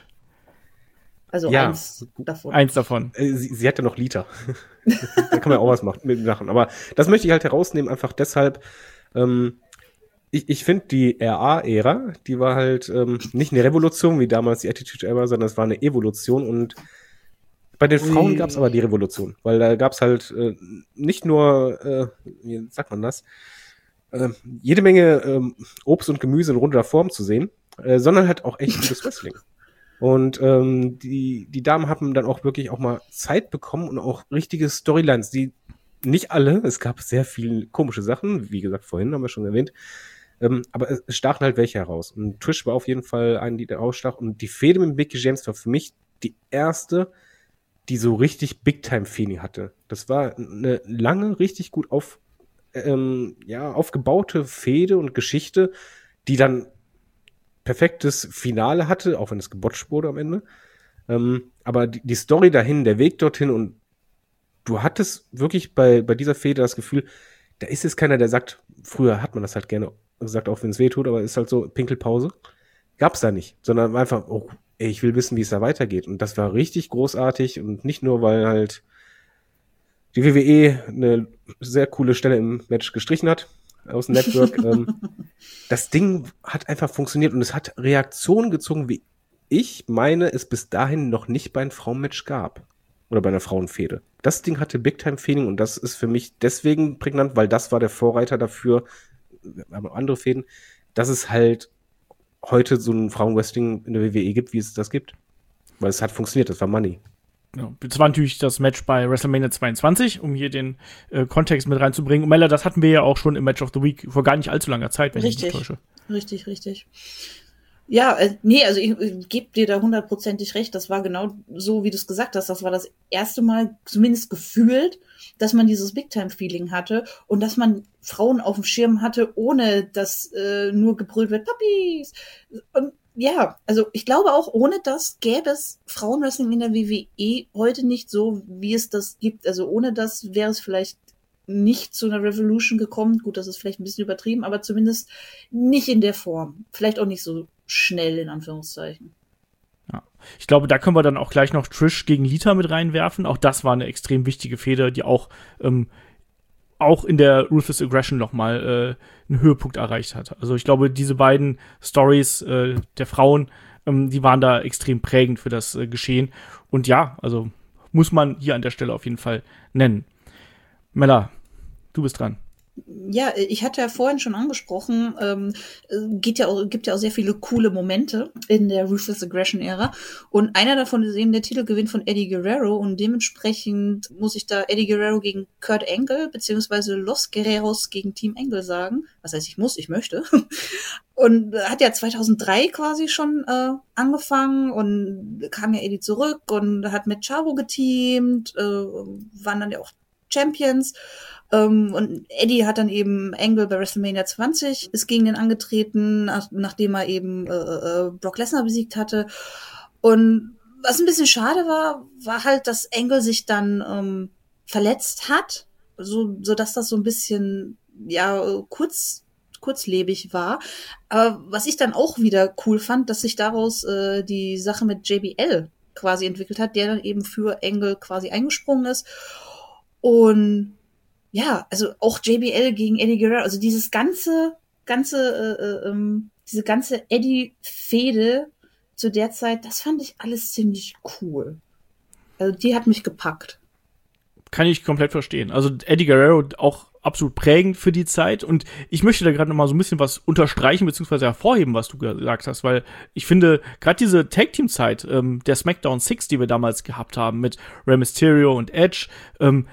Also
Ja.
eins davon.
Eins davon.
äh, sie, sie hat ja noch Liter. Da kann man auch was machen, mitmachen. Aber das möchte ich halt herausnehmen, einfach deshalb, ähm, ich, ich finde die R A-Ära, die war halt ähm, nicht eine Revolution wie damals die Attitude-Era, sondern es war eine Evolution und bei den Frauen
Ui.
gab es aber die Revolution, weil da gab es halt äh, nicht nur, äh, wie sagt man das, äh, jede Menge ähm, Obst und Gemüse in runder Form zu sehen, äh, sondern halt auch echt gutes Wrestling. Und ähm, die, die Damen haben dann auch wirklich auch mal Zeit bekommen und auch richtige Storylines, die nicht alle, es gab sehr viele komische Sachen, wie gesagt, vorhin haben wir schon erwähnt, ähm, aber es stachen halt welche heraus. Und Trish war auf jeden Fall eine, die da rausstach. Und die Fehde mit Mickie James war für mich die erste, die so richtig Big-Time-Feeling hatte. Das war eine lange, richtig gut auf, ähm, ja, aufgebaute Fehde und Geschichte, die dann perfektes Finale hatte, auch wenn es gebotcht wurde am Ende. Ähm, aber die, die Story dahin, der Weg dorthin und du hattest wirklich bei, bei dieser Fehde das Gefühl, da ist jetzt keiner, der sagt, früher hat man das halt gerne gesagt, auch wenn es weh tut, aber ist halt so Pinkelpause. Gab's da nicht, sondern einfach, oh, ey, ich will wissen, wie es da weitergeht. Und das war richtig großartig und nicht nur, weil halt die W W E eine sehr coole Stelle im Match gestrichen hat aus dem Network. ähm, das Ding hat einfach funktioniert und es hat Reaktionen gezogen, wie ich meine, es bis dahin noch nicht bei einem Frauenmatch gab. Oder bei einer Frauenfehde. Das Ding hatte Big-Time-Feeling und das ist für mich deswegen prägnant, weil das war der Vorreiter dafür, wir haben auch andere Fäden, dass es halt heute so ein Frauenwrestling in der W W E gibt, wie es das gibt. Weil es hat funktioniert, das war Money.
Ja, das war natürlich das Match bei WrestleMania zweiundzwanzig, um hier den äh, Kontext mit reinzubringen. Und Mella, das hatten wir ja auch schon im Match of the Week vor gar nicht allzu langer Zeit, wenn
Richtig.
ich mich nicht täusche.
Richtig, richtig. Ja, äh, nee, also ich, ich gebe dir da hundertprozentig recht. Das war genau so, wie du es gesagt hast. Das war das erste Mal, zumindest gefühlt, dass man dieses Big-Time-Feeling hatte und dass man Frauen auf dem Schirm hatte, ohne dass äh, nur gebrüllt wird, Puppies. Und ja, also ich glaube auch, ohne das gäbe es Frauenwrestling in der W W E heute nicht so, wie es das gibt. Also ohne das wäre es vielleicht nicht zu einer Revolution gekommen. Gut, das ist vielleicht ein bisschen übertrieben, aber zumindest nicht in der Form. Vielleicht auch nicht so schnell, in Anführungszeichen.
Ja. Ich glaube, da können wir dann auch gleich noch Trish gegen Lita mit reinwerfen. Auch das war eine extrem wichtige Fehde, die auch, ähm, auch in der Ruthless Aggression nochmal äh, einen Höhepunkt erreicht hat. Also ich glaube, diese beiden Stories äh, der Frauen, ähm, die waren da extrem prägend für das äh, Geschehen. Und ja, also muss man hier an der Stelle auf jeden Fall nennen. Mella, du bist dran.
Ja, ich hatte ja vorhin schon angesprochen, ähm, geht ja auch, gibt ja auch sehr viele coole Momente in der Ruthless Aggression Ära. Und einer davon ist eben der Titelgewinn von Eddie Guerrero. Und dementsprechend muss ich da Eddie Guerrero gegen Kurt Angle, beziehungsweise Los Guerreros gegen Team Angle sagen. Was heißt, ich muss, ich möchte. Und hat ja zweitausenddrei quasi schon äh, angefangen und kam ja Eddie zurück und hat mit Chavo geteamt, äh, waren dann ja auch Champions. Um, und Eddie hat dann eben Angle bei WrestleMania zwanzig, ist gegen den angetreten, nach, nachdem er eben äh, äh, Brock Lesnar besiegt hatte. Und was ein bisschen schade war, war halt, dass Angle sich dann ähm, verletzt hat, so, so dass das so ein bisschen ja kurz kurzlebig war. Aber was ich dann auch wieder cool fand, dass sich daraus äh, die Sache mit J B L quasi entwickelt hat, der dann eben für Angle quasi eingesprungen ist. Und ja, also auch J B L gegen Eddie Guerrero, also dieses ganze, ganze, äh, ähm, diese ganze Eddie-Fehde zu der Zeit, das fand ich alles ziemlich cool. Also die hat mich gepackt.
Kann ich komplett verstehen. Also Eddie Guerrero auch absolut prägend für die Zeit und ich möchte da gerade noch mal so ein bisschen was unterstreichen bzw. hervorheben, was du gesagt hast, weil ich finde, gerade diese Tag-Team-Zeit ähm, der SmackDown Six, die wir damals gehabt haben mit Rey Mysterio und Edge, ähm,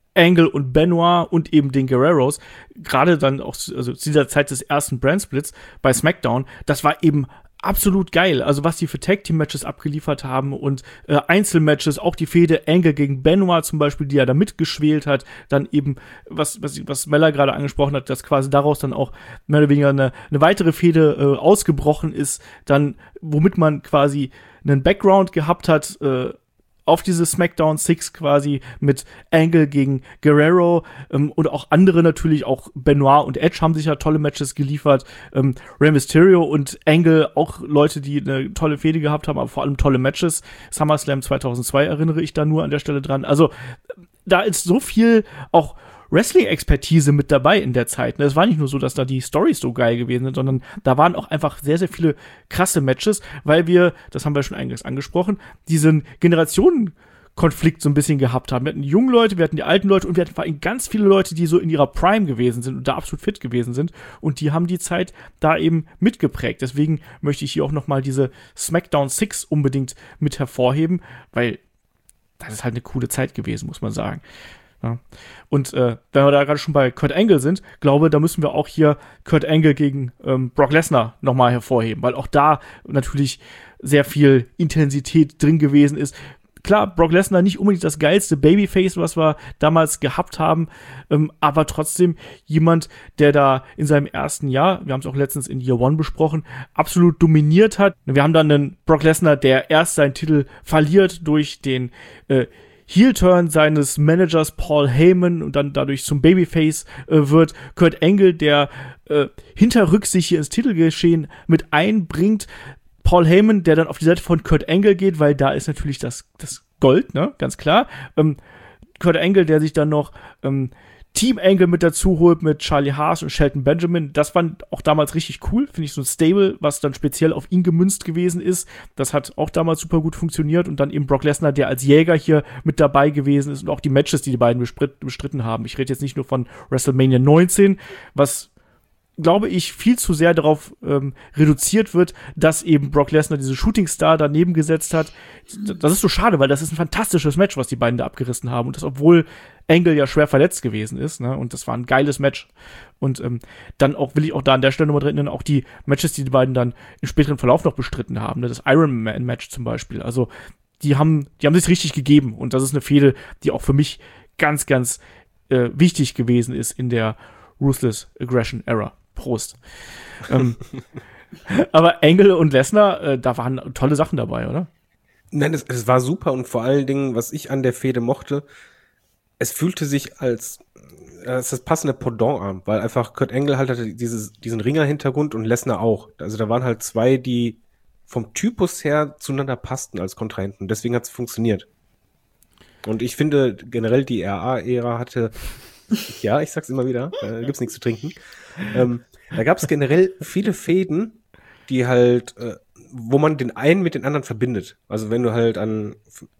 Angle und Benoit und eben den Guerreros, gerade dann auch also zu dieser Zeit des ersten Brandsplits bei SmackDown, das war eben absolut geil. Also was die für Tag-Team-Matches abgeliefert haben und äh, Einzelmatches, auch die Fehde Angle gegen Benoit zum Beispiel, die er da mitgeschwelt hat, dann eben, was was, was Mella gerade angesprochen hat, dass quasi daraus dann auch mehr oder weniger eine, eine weitere Fehde äh, ausgebrochen ist, dann womit man quasi einen Background gehabt hat, äh, auf diese SmackDown Six quasi mit Angle gegen Guerrero ähm, und auch andere natürlich, auch Benoit und Edge haben sich ja tolle Matches geliefert. Ähm, Rey Mysterio und Angle, auch Leute, die eine tolle Fehde gehabt haben, aber vor allem tolle Matches. SummerSlam zweitausendzwei erinnere ich da nur an der Stelle dran. Also da ist so viel auch Wrestling-Expertise mit dabei in der Zeit. Es war nicht nur so, dass da die Storys so geil gewesen sind, sondern da waren auch einfach sehr, sehr viele krasse Matches, weil wir, das haben wir schon eingangs angesprochen, diesen Generationenkonflikt so ein bisschen gehabt haben. Wir hatten die jungen Leute, wir hatten die alten Leute und wir hatten vor allem ganz viele Leute, die so in ihrer Prime gewesen sind und da absolut fit gewesen sind und die haben die Zeit da eben mitgeprägt. Deswegen möchte ich hier auch nochmal diese SmackDown Six unbedingt mit hervorheben, weil das ist halt eine coole Zeit gewesen, muss man sagen. Ja. Und äh, wenn wir da gerade schon bei Kurt Angle sind, glaube, da müssen wir auch hier Kurt Angle gegen ähm, Brock Lesnar nochmal hervorheben, weil auch da natürlich sehr viel Intensität drin gewesen ist. Klar, Brock Lesnar nicht unbedingt das geilste Babyface, was wir damals gehabt haben, ähm, aber trotzdem jemand, der da in seinem ersten Jahr, wir haben es auch letztens in Year One besprochen, absolut dominiert hat. Wir haben dann einen Brock Lesnar, der erst seinen Titel verliert durch den äh, Heel-Turn seines Managers Paul Heyman und dann dadurch zum Babyface äh, wird. Kurt Angle, der äh, hinterrücks sich hier ins Titelgeschehen mit einbringt. Paul Heyman, der dann auf die Seite von Kurt Angle geht, weil da ist natürlich das, das Gold, ne, ganz klar. Ähm, Kurt Angle, der sich dann noch ähm, Team Angle mit dazu holt, mit Charlie Haas und Shelton Benjamin. Das fand auch damals richtig cool, finde ich, so ein Stable, was dann speziell auf ihn gemünzt gewesen ist. Das hat auch damals super gut funktioniert und dann eben Brock Lesnar, der als Jäger hier mit dabei gewesen ist und auch die Matches, die die beiden bestritten haben. Ich rede jetzt nicht nur von WrestleMania neunzehn, was glaube ich, viel zu sehr darauf ähm, reduziert wird, dass eben Brock Lesnar diese Shooting Star daneben gesetzt hat. Das ist so schade, weil das ist ein fantastisches Match, was die beiden da abgerissen haben. Und das, obwohl Angle ja schwer verletzt gewesen ist, ne? Und das war ein geiles Match. Und ähm, dann auch, will ich auch da an der Stelle nochmal drin nennen, auch die Matches, die die beiden dann im späteren Verlauf noch bestritten haben. Ne? Das Iron Man Match zum Beispiel. Also, die haben, die haben sich richtig gegeben. Und das ist eine Fehde, die auch für mich ganz, ganz äh, wichtig gewesen ist in der Ruthless Aggression Era. Prost. ähm, aber Angle und Lesnar, äh, da waren tolle Sachen dabei, oder?
Nein, es, es war super und vor allen Dingen, was ich an der Fehde mochte, es fühlte sich als, als das passende Pendant an, weil einfach Kurt Angle halt hatte dieses, diesen Ringer-Hintergrund und Lesnar auch. Also da waren halt zwei, die vom Typus her zueinander passten als Kontrahenten. Deswegen hat es funktioniert. Und ich finde generell die R A-Ära hatte, ja, ich sag's immer wieder, äh, gibt's nichts zu trinken. Ähm, da gab's generell viele Fäden, die halt, äh, wo man den einen mit den anderen verbindet. Also wenn du halt an,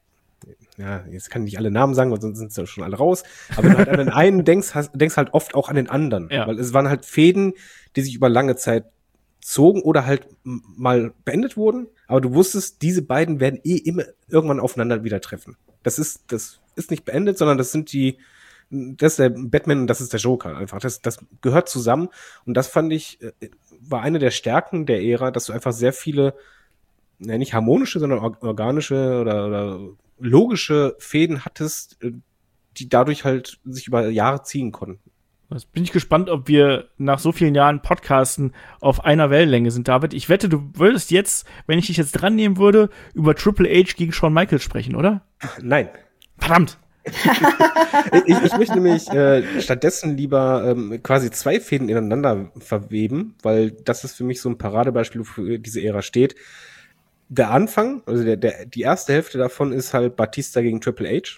ja, jetzt kann ich nicht alle Namen sagen, weil sonst sind sie ja schon alle raus, aber wenn du halt an den einen denkst, hast, denkst halt oft auch an den anderen.
Ja.
Weil es waren halt Fäden, die sich über lange Zeit zogen oder halt m- mal beendet wurden, aber du wusstest, diese beiden werden eh immer irgendwann aufeinander wieder treffen. Das ist, das ist nicht beendet, sondern das sind die, das ist der Batman und das ist der Joker einfach. Das, das gehört zusammen und das fand ich, war eine der Stärken der Ära, dass du einfach sehr viele, ja, nicht harmonische, sondern organische oder, oder logische Fäden hattest, die dadurch halt sich über Jahre ziehen konnten.
Jetzt bin ich gespannt, ob wir nach so vielen Jahren Podcasten auf einer Wellenlänge sind, David. Ich wette, du würdest jetzt, wenn ich dich jetzt dran nehmen würde, über Triple H gegen Shawn Michaels sprechen, oder?
Nein.
Verdammt!
ich, ich möchte nämlich äh, stattdessen lieber ähm, quasi zwei Fäden ineinander verweben, weil das ist für mich so ein Paradebeispiel, wofür diese Ära steht. Der Anfang, also der, der, die erste Hälfte davon ist halt Batista gegen Triple H.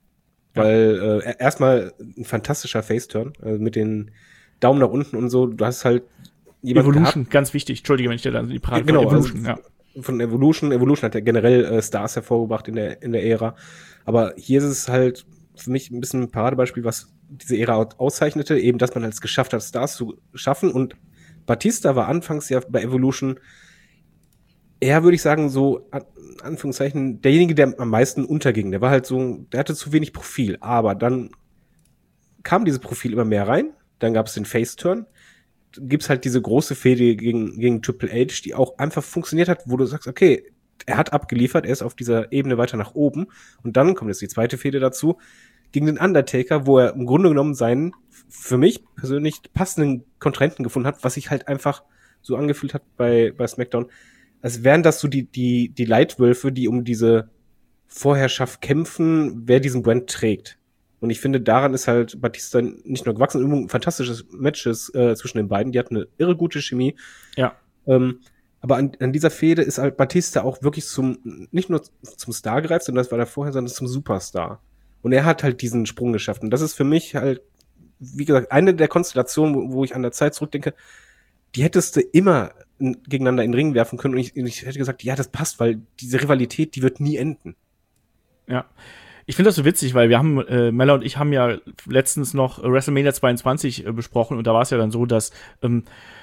Weil äh, erstmal ein fantastischer Faceturn äh, mit den Daumen nach unten und so. Du hast halt jemanden
Evolution,
gehabt.
Ganz wichtig. Entschuldige, wenn ich dir dann die Parade
Genau,
von Evolution,
also
ja.
Von Evolution. Evolution hat ja generell äh, Stars hervorgebracht in der in der Ära. Aber hier ist es halt für mich ein bisschen ein Paradebeispiel, was diese Ära auszeichnete, eben, dass man es geschafft hat, Stars zu schaffen. Und Batista war anfangs ja bei Evolution eher, würde ich sagen, so, an Anführungszeichen, derjenige, der am meisten unterging. Der war halt so, der hatte zu wenig Profil. Aber dann kam dieses Profil immer mehr rein, dann gab es den Face-Turn, gibt's halt diese große Fehde gegen, gegen Triple H, die auch einfach funktioniert hat, wo du sagst, okay, er hat abgeliefert, er ist auf dieser Ebene weiter nach oben und dann kommt jetzt die zweite Fehde dazu, gegen den Undertaker, wo er im Grunde genommen seinen, für mich persönlich, passenden Kontrahenten gefunden hat, was sich halt einfach so angefühlt hat bei, bei SmackDown, als wären das so die, die, die Leitwölfe, die um diese Vorherrschaft kämpfen, wer diesen Brand trägt. Und ich finde, daran ist halt Batista nicht nur gewachsen, ein fantastisches Matches äh, zwischen den beiden, die hatten eine irre gute Chemie.
Ja.
Ähm, aber an, an dieser Fehde ist halt Batista auch wirklich zum, nicht nur zum Star gereift, sondern das war der vorher, sondern zum Superstar. Und er hat halt diesen Sprung geschafft. Und das ist für mich halt, wie gesagt, eine der Konstellationen, wo, wo ich an der Zeit zurückdenke, die hättest du immer in, gegeneinander in den Ring werfen können. Und ich, ich hätte gesagt, ja, das passt, weil diese Rivalität, die wird nie enden.
Ja. Ich finde das so witzig, weil wir haben, äh, Mella und ich haben ja letztens noch WrestleMania zweiundzwanzig äh, besprochen und da war es ja dann so, dass, ähm,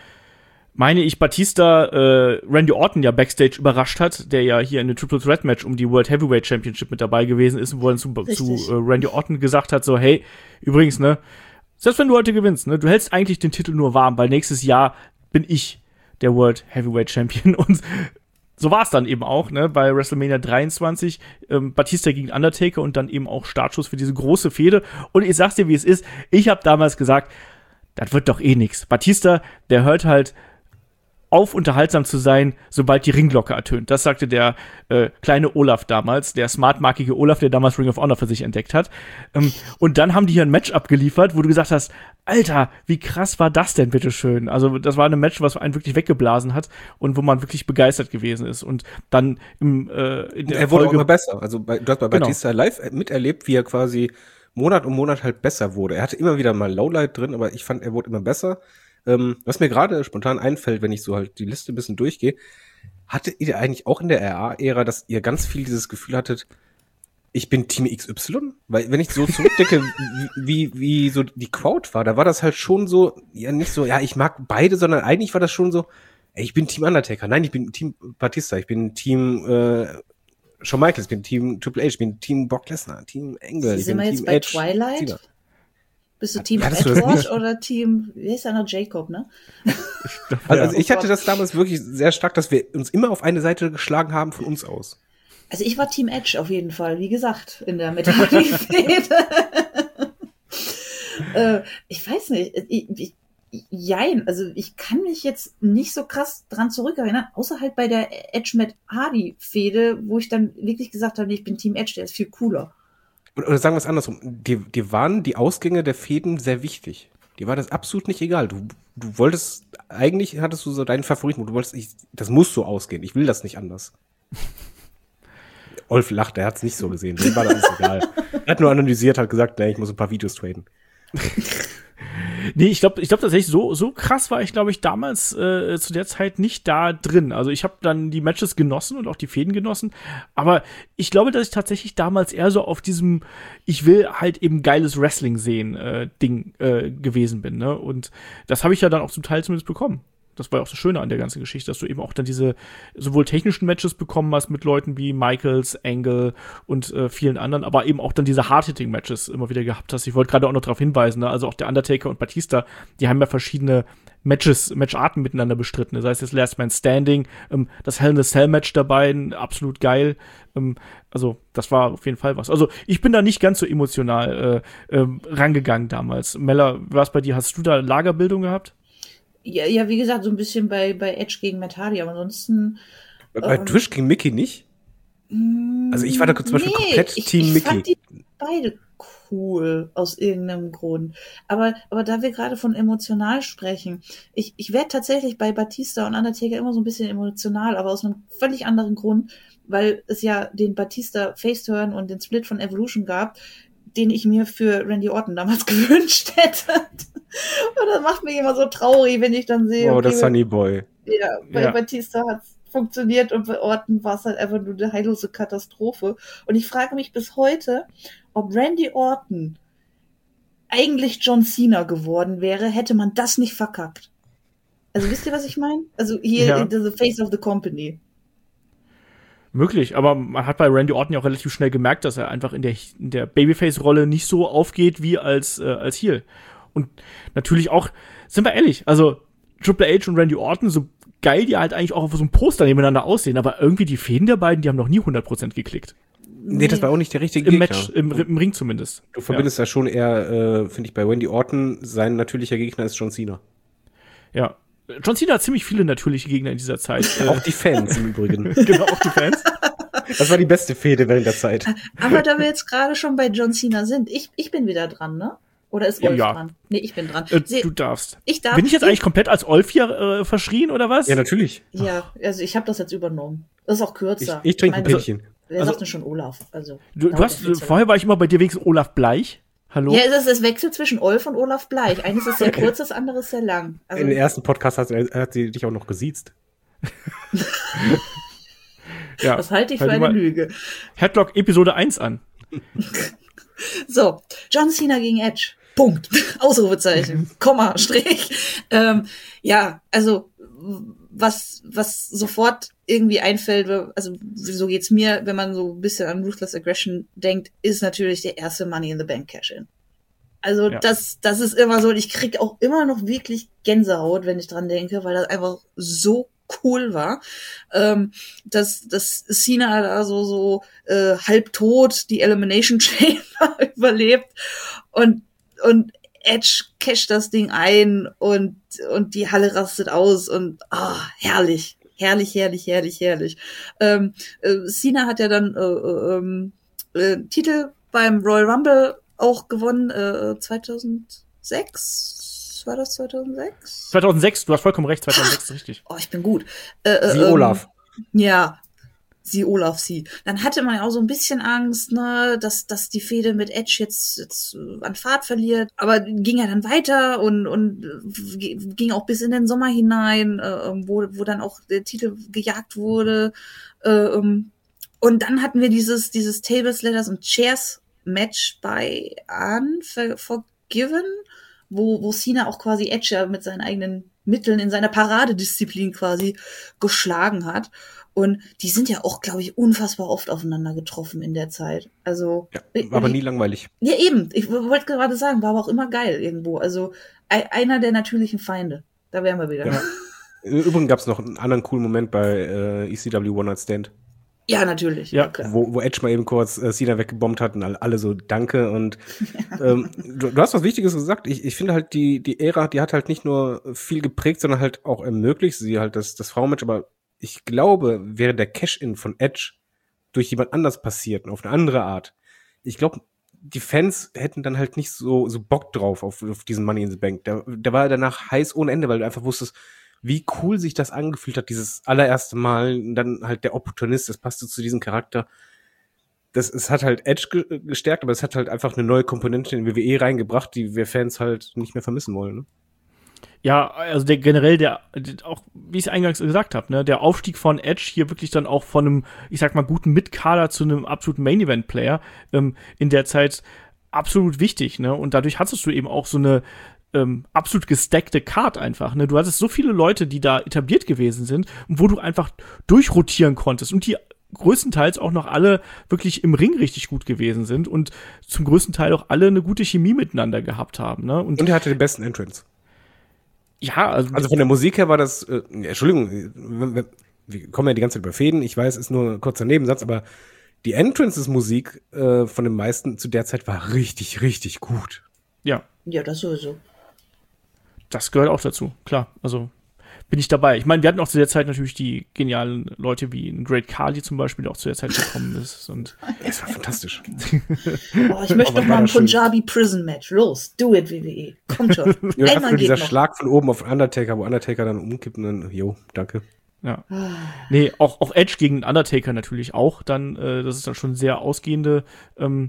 meine ich, Batista äh, Randy Orton ja Backstage überrascht hat, der ja hier in dem Triple Threat Match um die World Heavyweight Championship mit dabei gewesen ist und wo er zu, zu äh, Randy Orton gesagt hat, so, hey, übrigens, ne, selbst wenn du heute gewinnst, ne, du hältst eigentlich den Titel nur warm, weil nächstes Jahr bin ich der World Heavyweight Champion und so war es dann eben auch, ne, bei WrestleMania dreiundzwanzig, ähm, Batista gegen Undertaker und dann eben auch Startschuss für diese große Fehde. Und ich sag's dir, wie es ist, ich habe damals gesagt, das wird doch eh nix. Batista, der hört halt auf, unterhaltsam zu sein, sobald die Ringglocke ertönt. Das sagte der äh, kleine Olaf damals, der smartmarkige Olaf, der damals Ring of Honor für sich entdeckt hat. Ähm, und dann haben die hier ein Match abgeliefert, wo du gesagt hast, Alter, wie krass war das denn, bitteschön? Also das war ein Match, was einen wirklich weggeblasen hat und wo man wirklich begeistert gewesen ist. Und dann im äh, in der
Er wurde
Folge
auch immer besser. Also bei, du hast bei
Genau.
Batista live miterlebt, wie er quasi Monat um Monat halt besser wurde. Er hatte immer wieder mal Lowlight drin, aber ich fand, er wurde immer besser. Ähm, was mir gerade spontan einfällt, wenn ich so halt die Liste ein bisschen durchgehe, hattet ihr eigentlich auch in der R A-Ära, dass ihr ganz viel dieses Gefühl hattet, ich bin Team X Y? Weil wenn ich so zurückdenke, wie, wie, wie so die Crowd war, da war das halt schon so, ja nicht so, ja, ich mag beide, sondern eigentlich war das schon so, ey, ich bin Team Undertaker, nein, ich bin Team Batista, ich bin Team äh, Shawn Michaels, ich bin Team Triple H, ich bin Team Brock Lesnar, Team Angle.
Sind wir jetzt bei Edge, Twilight? Cena. Bist du Team
ja,
Edward oder Team, wie heißt der noch, Jacob, ne?
Also, also ich hatte das damals wirklich sehr stark, dass wir uns immer auf eine Seite geschlagen haben von uns aus.
Also ich war Team Edge auf jeden Fall, wie gesagt, in der Metallifede. äh, ich weiß nicht, ich, ich, jein, also ich kann mich jetzt nicht so krass dran zurückerinnern, außer halt bei der Edge mit Hardy-Fehde, wo ich dann wirklich gesagt habe, ich bin Team Edge, der ist viel cooler.
Oder sagen wir es andersrum, dir, dir waren die Ausgänge der Fäden sehr wichtig. Dir war das absolut nicht egal. Du, du wolltest, eigentlich hattest du so deinen Favoriten, du wolltest, ich, das muss so ausgehen, ich will das nicht anders. Olf lacht, er hat es nicht so gesehen, dem war das egal. Er hat nur analysiert, hat gesagt, nee, ich muss ein paar Videos traden.
Nee, ich glaube ich glaub tatsächlich, so, so krass war ich, glaube ich, damals äh, zu der Zeit nicht da drin. Also ich habe dann die Matches genossen und auch die Fäden genossen. Aber ich glaube, dass ich tatsächlich damals eher so auf diesem ich will halt eben geiles Wrestling sehen äh, Ding äh, gewesen bin. Ne? Und das habe ich ja dann auch zum Teil zumindest bekommen. Das war ja auch das Schöne an der ganzen Geschichte, dass du eben auch dann diese sowohl technischen Matches bekommen hast mit Leuten wie Michaels, Angle und äh, vielen anderen, aber eben auch dann diese Hard-Hitting-Matches immer wieder gehabt hast. Ich wollte gerade auch noch darauf hinweisen, ne? Also auch der Undertaker und Batista, die haben ja verschiedene Matches, Matcharten miteinander bestritten. Das heißt, das Last Man Standing, ähm, das Hell in a Cell Match dabei, absolut geil. Ähm, also das war auf jeden Fall was. Also ich bin da nicht ganz so emotional äh, äh, rangegangen damals. Mella, was bei dir? Hast du da Lagerbildung gehabt?
Ja, ja, wie gesagt, so ein bisschen bei, bei Edge gegen Matt Hardy, aber ansonsten.
Bei, bei ähm, Trish gegen Mickey nicht? Also ich war da zum Beispiel nee, komplett
ich,
Team
ich
Mickey.
Fand die beide cool, aus irgendeinem Grund. Aber, aber da wir gerade von emotional sprechen, ich, ich werde tatsächlich bei Batista und Undertaker immer so ein bisschen emotional, aber aus einem völlig anderen Grund, weil es ja den Batista Face-Turn und den Split von Evolution gab, den ich mir für Randy Orton damals gewünscht hätte. Und das macht mich immer so traurig, wenn ich dann sehe,
oh,
okay,
der Sunny Boy.
Ja, bei
ja.
Batista hat's funktioniert und bei Orton war es halt einfach nur eine heillose Katastrophe. Und ich frage mich bis heute, ob Randy Orton eigentlich John Cena geworden wäre, hätte man das nicht verkackt. Also wisst ihr, was ich meine? Also hier
ja.
in the face of the company.
Möglich, aber man hat bei Randy Orton ja auch relativ schnell gemerkt, dass er einfach in der, in der Babyface-Rolle nicht so aufgeht wie als, äh, als Heel. Und natürlich auch, sind wir ehrlich, also Triple H und Randy Orton, so geil die halt eigentlich auch auf so einem Poster nebeneinander aussehen, aber irgendwie die Fäden der beiden, die haben noch nie hundert Prozent geklickt.
Nee, das war auch nicht der richtige
Im
Gegner.
Match, im, im Ring zumindest.
Du verbindest ja. da schon eher, äh, finde ich, bei Randy Orton, sein natürlicher Gegner ist John Cena.
Ja. John Cena hat ziemlich viele natürliche Gegner in dieser Zeit.
Auch die Fans im Übrigen.
Genau, auch die Fans.
Das war die beste Fehde während der Zeit.
Aber da wir jetzt gerade schon bei John Cena sind, ich, ich bin wieder dran, ne? Oder ist Olf
ja.
dran? Nee, ich bin dran.
Äh,
Sie,
du darfst.
Ich darf.
Bin ich jetzt eigentlich komplett als Olf hier äh, verschrien, oder was?
Ja, natürlich.
Ja, also ich habe das jetzt übernommen. Das ist auch kürzer.
Ich, ich trinke ein
meine,
Pillchen.
Wer
Also-
sagt denn schon Olaf? Also,
Du, du
dauert
hast,
ja viel zu
vorher war ich immer bei dir wenigstens Olaf Bleich. Hallo?
Ja, es ist das Wechsel zwischen Olf und Olaf Bleich. Eines ist sehr kurz, das andere ist sehr lang. Also,
In den ersten Podcast hat, hat sie dich auch noch gesiezt.
Ja.
das halte ich
Halt
für
du
eine
mal
Lüge.
Headlock Episode eins an.
So, John Cena gegen Edge. Punkt. Ausrufezeichen. Komma, Strich. Ähm, ja, also was, was sofort irgendwie einfällt, also so geht's mir, wenn man so ein bisschen an Ruthless Aggression denkt, ist natürlich der erste Money in the Bank Cash-In. Also
Ja.
das, das ist immer so, und ich krieg auch immer noch wirklich Gänsehaut, wenn ich dran denke, weil das einfach so cool war, ähm, dass, dass Cena da so, so äh, halbtot die Elimination Chamber überlebt und, und Edge casht das Ding ein und, und die Halle rastet aus und ah, herrlich, herrlich, herrlich, herrlich, herrlich. Ähm, äh, Cena hat ja dann äh, ähm, äh, Titel beim Royal Rumble auch gewonnen, äh, zweitausendsechs? War das zweitausendsechs?
zweitausendsechs, du hast vollkommen recht, zweitausendsechs, richtig.
Oh, ich bin gut. Äh, äh,
Sie
ähm,
Olaf.
Ja, sie Olaf, sie. Dann hatte man ja auch so ein bisschen Angst, ne, dass, dass die Fehde mit Edge jetzt, jetzt äh, an Fahrt verliert. Aber ging ja dann weiter und, und äh, ging auch bis in den Sommer hinein, äh, wo, wo dann auch der Titel gejagt wurde. Äh, ähm, und dann hatten wir dieses, dieses Tables, Ladders und Chairs Match bei Unforgiven, wo, wo Cena auch quasi Edge ja mit seinen eigenen Mitteln in seiner Paradedisziplin quasi geschlagen hat. Und die sind ja auch, glaube ich, unfassbar oft aufeinander getroffen in der Zeit. Also
Ja, war aber nie langweilig.
Ja, eben. Ich wollte gerade sagen, war aber auch immer geil irgendwo. Also e- einer der natürlichen Feinde. Da wären wir wieder.
Ja. Übrigens gab es noch einen anderen coolen Moment bei äh, E C W One Night Stand.
Ja, natürlich.
Ja.
klar.
Wo, wo Edge mal eben kurz äh, Cena weggebombt hat und alle, alle so Danke und ähm, du, du hast was Wichtiges gesagt. Ich, ich finde halt die die Ära, die hat halt nicht nur viel geprägt, sondern halt auch ermöglicht sie halt das das Frauenmatch. Aber ich glaube, wäre der Cash-In von Edge durch jemand anders passiert und auf eine andere Art, ich glaube, die Fans hätten dann halt nicht so so Bock drauf auf, auf diesen Money in the Bank. Der, der war danach heiß ohne Ende, weil du einfach wusstest, wie cool sich das angefühlt hat, dieses allererste Mal, und dann halt der Opportunist, das passte zu diesem Charakter. Das, es hat halt Edge ge- gestärkt, aber es hat halt einfach eine neue Komponente in W W E reingebracht, die wir Fans halt nicht mehr vermissen wollen. Ne?
Ja, also der generell, der, der auch, wie ich es eingangs gesagt habe, ne, der Aufstieg von Edge hier wirklich dann auch von einem, ich sag mal, guten Mitkader zu einem absoluten Main-Event-Player ähm, in der Zeit absolut wichtig, ne? Und dadurch hattest du eben auch so eine ähm, absolut gestackte Card einfach, ne? Du hattest so viele Leute, die da etabliert gewesen sind und wo du einfach durchrotieren konntest und die größtenteils auch noch alle wirklich im Ring richtig gut gewesen sind und zum größten Teil auch alle eine gute Chemie miteinander gehabt haben, ne? Und,
Und er hatte den besten Entrance.
ja, also,
Also von der Musik her war das, äh, Entschuldigung, wir, wir kommen ja die ganze Zeit über Fäden, ich weiß, ist nur ein kurzer Nebensatz, aber die Entrances-Musik äh, von den meisten zu der Zeit war richtig, richtig gut.
ja,
Ja, das sowieso.
das gehört auch dazu, klar. Also bin ich dabei. Ich meine, wir hatten auch zu der Zeit natürlich die genialen Leute wie ein Great Khali zum Beispiel, der auch zu der Zeit gekommen ist. Und
Es war fantastisch.
Oh, ich möchte
Aber
noch mal
war
ein
das schön.
Punjabi Prison Match. Los, do it, W W E. Kommt schon.
Ja, einfach
Einmal
nur dieser
geht noch.
Schlag von oben auf Undertaker, wo Undertaker dann umkippt und dann, jo, danke.
ja. Nee, auch, auch Edge gegen Undertaker natürlich auch. Dann, äh, das ist dann schon sehr ausgehende ähm,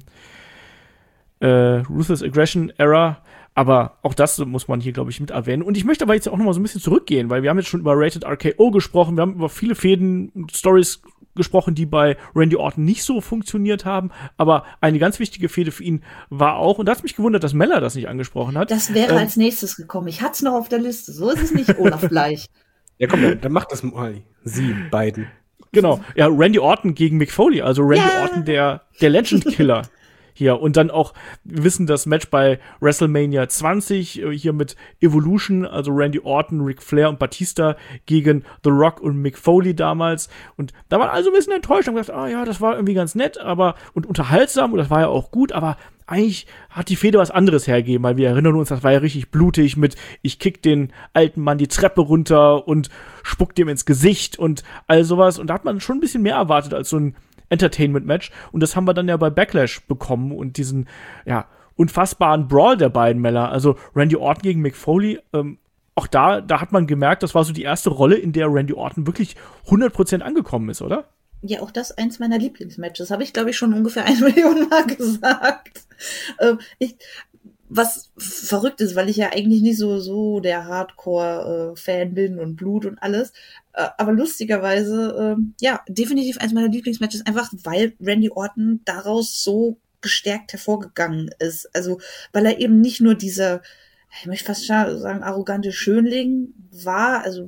äh, Ruthless Aggression Era. Aber auch das muss man hier, glaube ich, mit erwähnen. Und ich möchte aber jetzt auch noch mal so ein bisschen zurückgehen, weil wir haben jetzt schon über Rated R K O gesprochen, wir haben über viele Fäden und Stories gesprochen, die bei Randy Orton nicht so funktioniert haben. Aber eine ganz wichtige Fäde für ihn war auch, und da hat es mich gewundert, dass Mella das nicht angesprochen hat.
Das wäre
Ähm,
als nächstes gekommen. Ich hatte es noch auf der Liste. So ist es nicht, Olaf Bleich.
Ja, komm, dann, dann macht das mal. Sie beiden.
Genau, ja, Randy Orton gegen Mick Foley, also Randy
Yeah.
Orton, der, der Legend-Killer hier. Und dann auch, wir wissen das Match bei WrestleMania zwanzig, äh, hier mit Evolution, also Randy Orton, Ric Flair und Batista gegen The Rock und Mick Foley damals. Und da waren also ein bisschen enttäuscht und gedacht, ah ja, das war irgendwie ganz nett, aber und unterhaltsam und das war ja auch gut, aber eigentlich hat die Fehde was anderes hergegeben, weil wir erinnern uns, das war ja richtig blutig mit, ich kick den alten Mann die Treppe runter und spuck dem ins Gesicht und all sowas. Und da hat man schon ein bisschen mehr erwartet als so ein Entertainment-Match. Und das haben wir dann ja bei Backlash bekommen und diesen, ja, unfassbaren Brawl der beiden Männer. Also Randy Orton gegen Mick Foley, ähm, auch da, da hat man gemerkt, das war so die erste Rolle, in der Randy Orton wirklich hundert Prozent angekommen ist, oder?
Ja, auch das eins meiner Lieblingsmatches. Habe ich, glaube ich, schon ungefähr eine Million Mal gesagt. Ähm, ich, was verrückt ist, weil ich ja eigentlich nicht so, so der Hardcore-Fan äh, bin und Blut und alles. Äh, aber lustigerweise, äh, ja, definitiv eins meiner Lieblingsmatches, einfach weil Randy Orton daraus so gestärkt hervorgegangen ist. Also, weil er eben nicht nur dieser, ich möchte fast sagen, arrogante Schönling war, also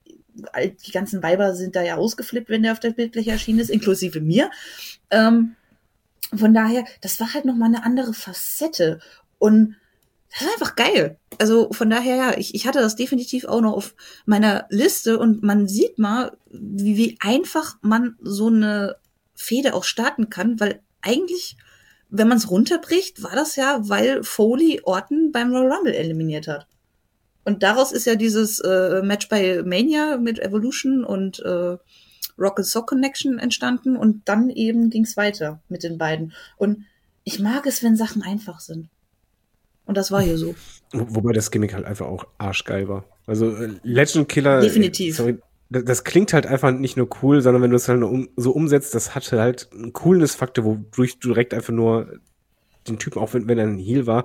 die ganzen Weiber sind da ja ausgeflippt, wenn der auf der Bildfläche erschienen ist, inklusive mir. Ähm, von daher, das war halt nochmal eine andere Facette. Und das war einfach geil. Also von daher, ja, ich, ich hatte das definitiv auch noch auf meiner Liste. Und man sieht mal, wie, wie einfach man so eine Fehde auch starten kann. Weil eigentlich, wenn man es runterbricht, war das ja, weil Foley Orton beim Royal Rumble eliminiert hat. Und daraus ist ja dieses äh, Match bei Mania mit Evolution und äh, Rock and Sock Connection entstanden und dann eben ging's weiter mit den beiden. Und ich mag es, wenn Sachen einfach sind. Und das war hier so.
Wobei das Gimmick halt einfach auch arschgeil war. Also äh, Legend Killer.
Definitiv.
Äh, sorry, das, das klingt halt einfach nicht nur cool, sondern wenn du es halt um, so umsetzt, das hatte halt einen Coolness-Faktor, wodurch du direkt einfach nur den Typen, auch wenn, wenn er ein Heel war,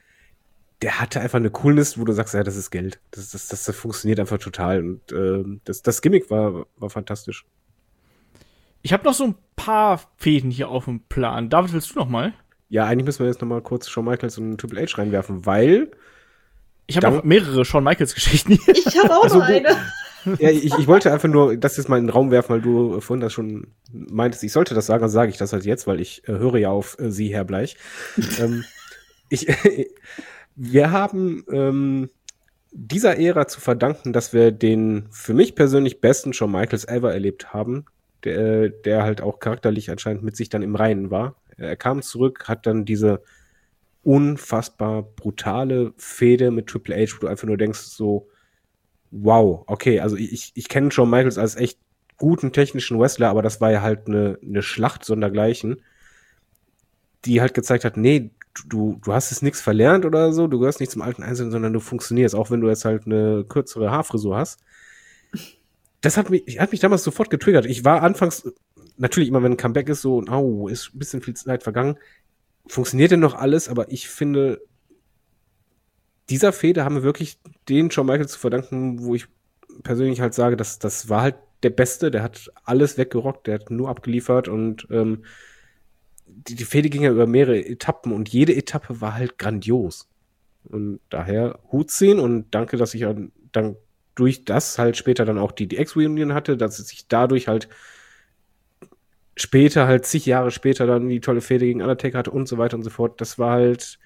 der hatte einfach eine Coolness, wo du sagst, ja, das ist Geld. Das, das, das, das funktioniert einfach total. Und äh, das, das Gimmick war, war fantastisch.
Ich habe noch so ein paar Fäden hier auf dem Plan. David, willst du noch mal?
Ja, eigentlich müssen wir jetzt noch mal kurz Shawn Michaels und Triple H reinwerfen, weil
ich habe noch mehrere Shawn Michaels Geschichten hier.
Ich habe auch
also,
noch eine.
Ja, ich, ich wollte einfach nur das jetzt mal in den Raum werfen, weil du vorhin das schon meintest, ich sollte das sagen, dann sage ich das halt jetzt, weil ich äh, höre ja auf äh, Sie, Herr Bleich. ähm, ich Wir haben ähm, dieser Ära zu verdanken, dass wir den für mich persönlich besten Shawn Michaels ever erlebt haben, der, der halt auch charakterlich anscheinend mit sich dann im Reinen war. Er kam zurück, hat dann diese unfassbar brutale Fehde mit Triple H, wo du einfach nur denkst so, wow, okay, also ich, ich kenne Shawn Michaels als echt guten technischen Wrestler, aber das war ja halt eine, eine Schlacht sondergleichen, die halt gezeigt hat, nee, du, du hast jetzt nichts verlernt oder so, du gehörst nicht zum alten Einzelnen, sondern du funktionierst, auch wenn du jetzt halt eine kürzere Haarfrisur hast. Das hat mich, hat mich damals sofort getriggert. Ich war anfangs, natürlich immer, wenn ein Comeback ist, so, au, ist ein bisschen viel Zeit vergangen, funktioniert denn noch alles, aber ich finde, dieser Fehde haben wir wirklich den Shawn Michaels zu verdanken, wo ich persönlich halt sage, dass das war halt der Beste, der hat alles weggerockt, der hat nur abgeliefert und ähm, die, die Fehde ging ja über mehrere Etappen und jede Etappe war halt grandios. Und daher Hut ziehen und danke, dass ich dann durch das halt später dann auch die, die X-Reunion hatte, dass es sich dadurch halt später, halt zig Jahre später dann die tolle Fehde gegen Undertaker hatte und so weiter und so fort. Das war halt,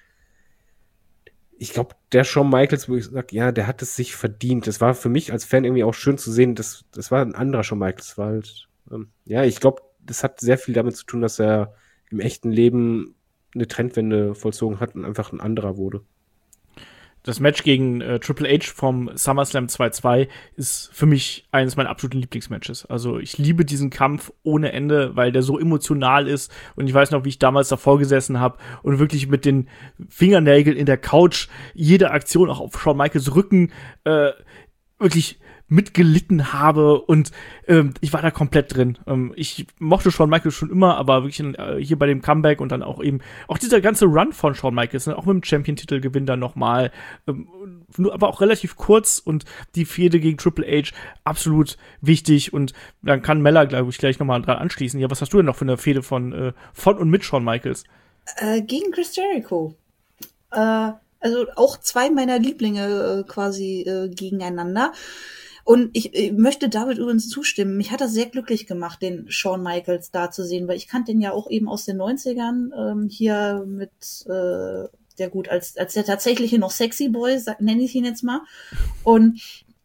ich glaube, der Shawn Michaels, wo ich sage, ja, der hat es sich verdient. Das war für mich als Fan irgendwie auch schön zu sehen, das, das war ein anderer Shawn Michaels. Das war halt, ähm, ja, ich glaube, das hat sehr viel damit zu tun, dass er im echten Leben eine Trendwende vollzogen hat und einfach ein anderer wurde.
Das Match gegen äh, Triple H vom SummerSlam zwei zwei ist für mich eines meiner absoluten Lieblingsmatches. Also ich liebe diesen Kampf ohne Ende, weil der so emotional ist. Und ich weiß noch, wie ich damals davor gesessen habe und wirklich mit den Fingernägeln in der Couch jede Aktion auch auf Shawn Michaels Rücken äh, wirklich mitgelitten habe und ähm, ich war da komplett drin. Ähm, ich mochte Shawn Michaels schon immer, aber wirklich äh, hier bei dem Comeback und dann auch eben, auch dieser ganze Run von Shawn Michaels, ne, auch mit dem Champion-Titelgewinn dann nochmal, ähm, nur, aber auch relativ kurz und die Fehde gegen Triple H absolut wichtig und dann kann Mella, glaube ich, gleich nochmal dran anschließen. Ja, was hast du denn noch für eine Fehde von, äh, von und mit Shawn Michaels?
Äh, gegen Chris Jericho. Äh, also auch zwei meiner Lieblinge äh, quasi äh, gegeneinander. Und ich, ich möchte David übrigens zustimmen. Mich hat das sehr glücklich gemacht, den Shawn Michaels da zu sehen, weil ich kannte den ja auch eben aus den neunzigern, ähm, hier mit, äh, der gut, als, als der tatsächliche noch Sexy Boy, nenne ich ihn jetzt mal. Und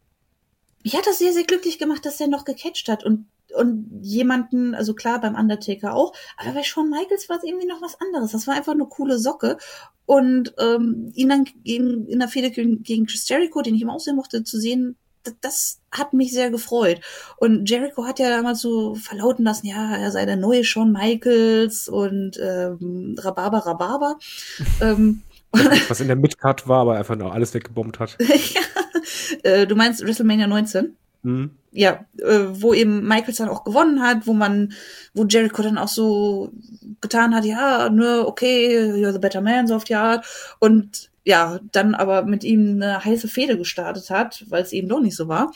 mich hat das sehr, sehr glücklich gemacht, dass er noch gecatcht hat und und jemanden, also klar, beim Undertaker auch, aber bei Shawn Michaels war es irgendwie noch was anderes. Das war einfach eine coole Socke. Und ähm, ihn dann gegen, in der Fehde gegen Chris Jericho, den ich immer auch sehr mochte, zu sehen, das, das hat mich sehr gefreut. Und Jericho hat ja damals so verlauten lassen, ja, er sei der neue Shawn Michaels und ähm, Rhabarber, Rhabarber. ähm,
Was in der Midcard war, aber einfach nur alles weggebombt hat.
Ja, äh, du meinst WrestleMania neunzehn?
Mhm.
Ja, äh, wo eben Michaels dann auch gewonnen hat, wo man, wo Jericho dann auch so getan hat, ja, ne, okay, you're the better man, so auf die Art. Und ja, dann aber mit ihm eine heiße Fehde gestartet hat, weil es eben doch nicht so war.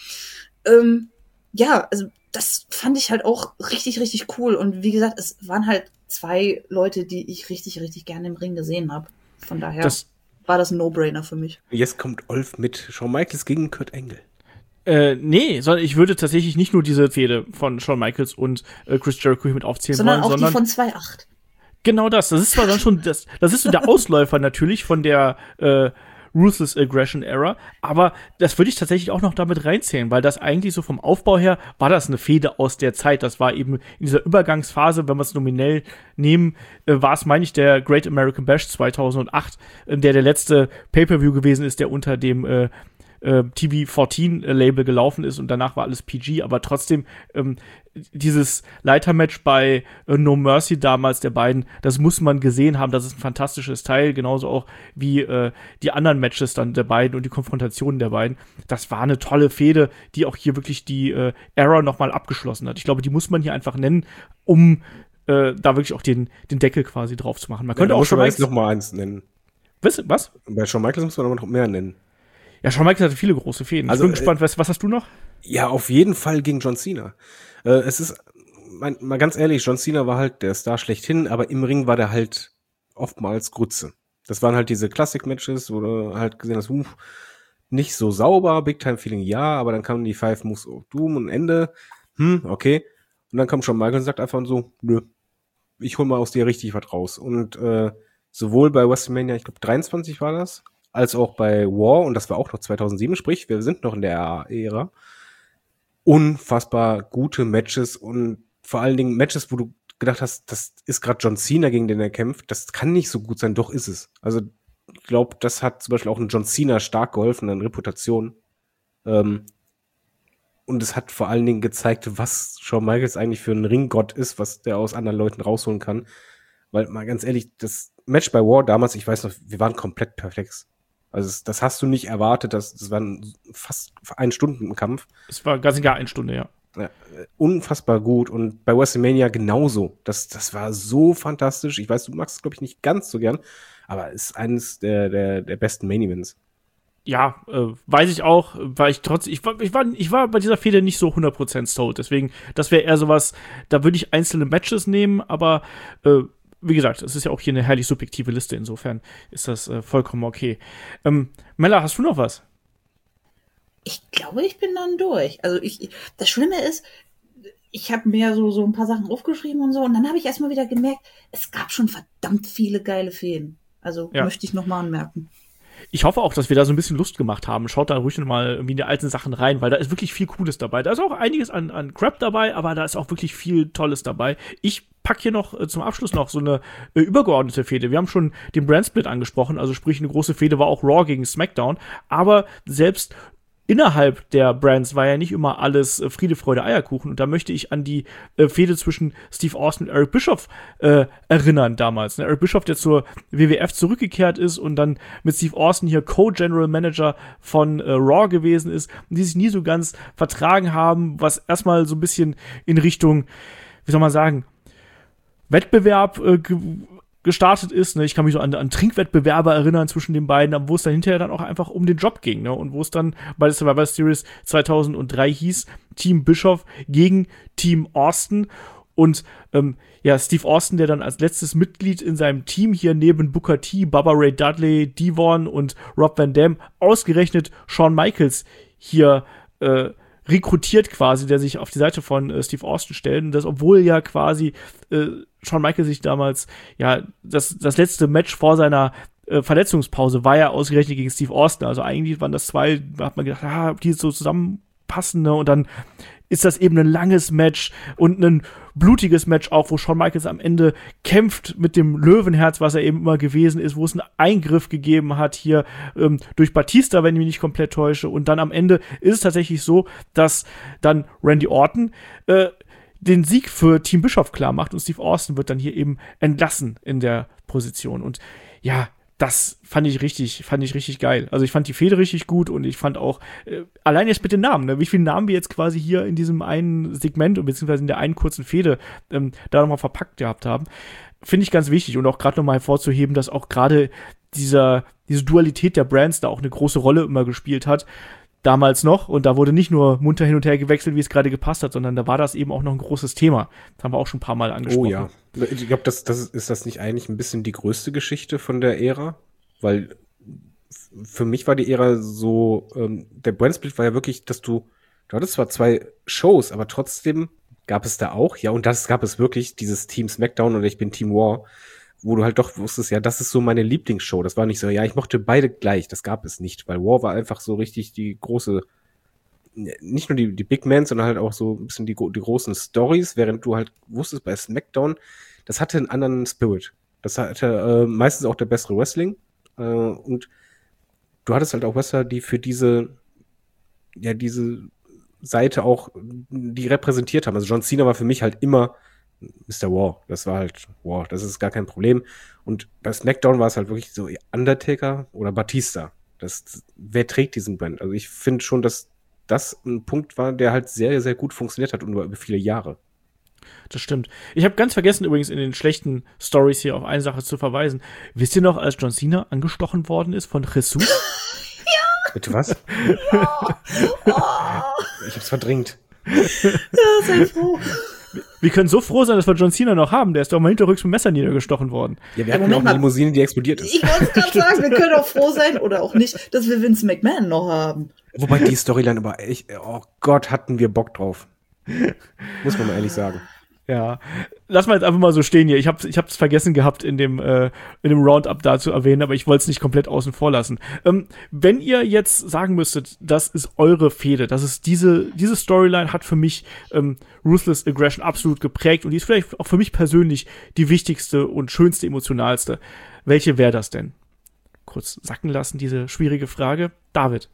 Ähm, ja, also das fand ich halt auch richtig, richtig cool. Und wie gesagt, es waren halt zwei Leute, die ich richtig, richtig gerne im Ring gesehen habe. Von daher
Das
war das ein No-Brainer für mich.
Jetzt kommt Olf mit Shawn Michaels gegen Kurt Angle.
Äh, nee, sondern ich würde tatsächlich nicht nur diese Fehde von Shawn Michaels und äh, Chris Jericho hier mit aufzählen
sondern
wollen,
auch
sondern
die von zwei Komma acht.
Genau das. Das ist zwar dann schon das, das ist so der Ausläufer natürlich von der äh, Ruthless Aggression Era, aber das würde ich tatsächlich auch noch damit reinzählen, weil das eigentlich so vom Aufbau her war das eine Fehde aus der Zeit. Das war eben in dieser Übergangsphase, wenn wir es nominell nehmen, äh, war es, meine ich, der Great American Bash zweitausendacht, äh, der der letzte Pay-Per-View gewesen ist, der unter dem äh, äh, T V vierzehn Label gelaufen ist und danach war alles P G, aber trotzdem ähm, dieses Leitermatch bei äh, No Mercy damals der beiden, das muss man gesehen haben, das ist ein fantastisches Teil, genauso auch wie äh, die anderen Matches dann der beiden und die Konfrontationen der beiden. Das war eine tolle Fehde, die auch hier wirklich die äh, Era nochmal abgeschlossen hat. Ich glaube, die muss man hier einfach nennen, um äh, da wirklich auch den, den Deckel quasi drauf zu machen. Man könnte
ja,
auch schon
jetzt noch mal eins nennen.
Was? Was?
Bei Shawn Michaels muss man aber noch mehr nennen.
Ja, Shawn Michaels hatte viele große Fäden.
Also,
ich bin gespannt, was, was hast du noch?
Ja, auf jeden Fall gegen John Cena. Äh, es ist, mein, mal ganz ehrlich, John Cena war halt der Star schlechthin, aber im Ring war der halt oftmals Grütze. Das waren halt diese Classic-Matches, wo du halt gesehen hast, uh, nicht so sauber, Big-Time-Feeling ja, aber dann kamen die Five Moves of Doom und Ende. Hm, okay. Und dann kommt Shawn Michaels und sagt einfach so, nö, ich hol mal aus dir richtig was raus. Und äh, sowohl bei WrestleMania, ich glaube dreiundzwanzig war das, als auch bei War, und das war auch noch zweitausendsieben, sprich, wir sind noch in der Ära, unfassbar gute Matches und vor allen Dingen Matches, wo du gedacht hast, das ist gerade John Cena, gegen den er kämpft, das kann nicht so gut sein, doch ist es. Also ich glaube, das hat zum Beispiel auch einen John Cena stark geholfen an Reputation. Ähm, und es hat vor allen Dingen gezeigt, was Shawn Michaels eigentlich für ein Ringgott ist, was der aus anderen Leuten rausholen kann. Weil mal ganz ehrlich, das Match bei War damals, ich weiß noch, wir waren komplett perplex. Also das hast du nicht erwartet, das, das war fast ein Stunden Kampf.
Es war ganz gar eine Stunde, ja.
Ja, unfassbar gut und bei WrestleMania genauso. Das, das war so fantastisch. Ich weiß, du magst es, glaube ich, nicht ganz so gern, aber es ist eines der, der, der besten Main Events.
Ja, äh, weiß ich auch, weil ich trotzdem, ich war, ich war, ich war bei dieser Fehde nicht so hundert Prozent sold, deswegen, das wäre eher sowas, da würde ich einzelne Matches nehmen, aber äh, wie gesagt, es ist ja auch hier eine herrlich subjektive Liste, insofern ist das äh, vollkommen okay. Ähm, Mella, hast du noch was?
Ich glaube, ich bin dann durch. Also ich, das Schlimme ist, ich habe mir so, so ein paar Sachen aufgeschrieben und so, und dann habe ich erstmal wieder gemerkt, es gab schon verdammt viele geile Fäden. Also ja. Möchte ich nochmal anmerken.
Ich hoffe auch, dass wir da so ein bisschen Lust gemacht haben. Schaut da ruhig noch mal irgendwie in die alten Sachen rein, weil da ist wirklich viel Cooles dabei. Da ist auch einiges an, an Crap dabei, aber da ist auch wirklich viel Tolles dabei. Ich pack hier noch äh, zum Abschluss noch so eine äh, übergeordnete Fehde. Wir haben schon den Brandsplit angesprochen, also sprich eine große Fehde war auch Raw gegen SmackDown, aber selbst innerhalb der Brands war ja nicht immer alles äh, Friede, Freude, Eierkuchen. Und da möchte ich an die äh, Fehde zwischen Steve Austin und Eric Bischoff äh, erinnern damals. Ne? Eric Bischoff, der zur W W F zurückgekehrt ist und dann mit Steve Austin hier Co-General Manager von äh, Raw gewesen ist, und die sich nie so ganz vertragen haben, was erstmal so ein bisschen in Richtung, wie soll man sagen, Wettbewerb äh, ge- gestartet ist, ne? Ich kann mich so an, an Trinkwettbewerbe erinnern zwischen den beiden, wo es dann hinterher dann auch einfach um den Job ging, ne? Und wo es dann bei der Survivor Series zweitausenddrei hieß, Team Bischoff gegen Team Austin und ähm, ja, Steve Austin, der dann als letztes Mitglied in seinem Team hier neben Booker T, Bubba Ray Dudley, Devon und Rob Van Dam ausgerechnet Shawn Michaels hier äh, rekrutiert quasi, der sich auf die Seite von äh, Steve Austin stellt. Und das, obwohl ja quasi äh, Shawn Michaels sich damals, ja, das, das letzte Match vor seiner äh, Verletzungspause war ja ausgerechnet gegen Steve Austin. Also eigentlich waren das zwei, da hat man gedacht, ah, die so zusammenpassen, ne? Und dann ist das eben ein langes Match und ein blutiges Match auch, wo Shawn Michaels am Ende kämpft mit dem Löwenherz, was er eben immer gewesen ist, wo es einen Eingriff gegeben hat hier ähm, durch Batista, wenn ich mich nicht komplett täusche. Und dann am Ende ist es tatsächlich so, dass dann Randy Orton äh, den Sieg für Team Bischof klar macht und Steve Austin wird dann hier eben entlassen in der Position. Und ja, das fand ich richtig, fand ich richtig geil. Also ich fand die Fehde richtig gut und ich fand auch, äh, allein jetzt mit den Namen, ne, wie viele Namen wir jetzt quasi hier in diesem einen Segment und beziehungsweise in der einen kurzen Fehde ähm, da nochmal verpackt gehabt haben, finde ich ganz wichtig und auch gerade nochmal hervorzuheben, dass auch gerade dieser, diese Dualität der Brands da auch eine große Rolle immer gespielt hat. Damals noch, und da wurde nicht nur munter hin und her gewechselt, wie es gerade gepasst hat, sondern da war das eben auch noch ein großes Thema. Das haben wir auch schon ein paar Mal angesprochen.
Oh ja. Ich glaube, das, das ist das nicht eigentlich ein bisschen die größte Geschichte von der Ära? Weil für mich war die Ära so, ähm, der Brandsplit war ja wirklich, dass du, du hattest zwar zwei Shows, aber trotzdem gab es da auch, ja, und das gab es wirklich, dieses Team SmackDown und ich bin Team Raw, wo du halt doch wusstest, ja, das ist so meine Lieblingsshow. Das war nicht so, ja, ich mochte beide gleich. Das gab es nicht, weil Raw war einfach so richtig die große, nicht nur die, die Big Men, sondern halt auch so ein bisschen die, die großen Stories, während du halt wusstest, bei SmackDown, das hatte einen anderen Spirit. Das hatte äh, meistens auch der bessere Wrestling. Äh, und du hattest halt auch Wrestler, die für diese, ja, diese Seite auch, die repräsentiert haben. Also John Cena war für mich halt immer Mister War, das war halt War, das ist gar kein Problem. Und bei SmackDown war es halt wirklich so Undertaker oder Batista. Das, wer trägt diesen Brand? Also ich finde schon, dass das ein Punkt war, der halt sehr, sehr gut funktioniert hat und über viele Jahre.
Das stimmt. Ich habe ganz vergessen übrigens in den schlechten Stories hier auf eine Sache zu verweisen. Wisst ihr noch, als John Cena angestochen worden ist von Jesus?
Ja!
Bitte was?
Ja. Oh.
Ich hab's verdrängt.
Ja, sei froh.
Wir können so froh sein, dass wir John Cena noch haben. Der ist doch mal hinterrücks mit dem Messer niedergestochen worden.
Ja, wir hatten ja auch eine Limousine, die explodiert ist.
Ich wollte es gerade sagen, wir können auch froh sein, oder auch nicht, dass wir Vince McMahon noch haben.
Wobei die Storyline aber echt, oh Gott, hatten wir Bock drauf. Muss man mal ehrlich sagen.
Ja, lass mal jetzt einfach mal so stehen hier. Ich hab's, ich hab's vergessen gehabt, in dem, äh, in dem Roundup da zu erwähnen, aber ich wollte es nicht komplett außen vor lassen. Ähm, wenn ihr jetzt sagen müsstet, das ist eure Fehde, das ist diese, diese Storyline hat für mich ähm, Ruthless Aggression absolut geprägt und die ist vielleicht auch für mich persönlich die wichtigste und schönste, emotionalste. Welche wäre das denn? Kurz sacken lassen, diese schwierige Frage. David.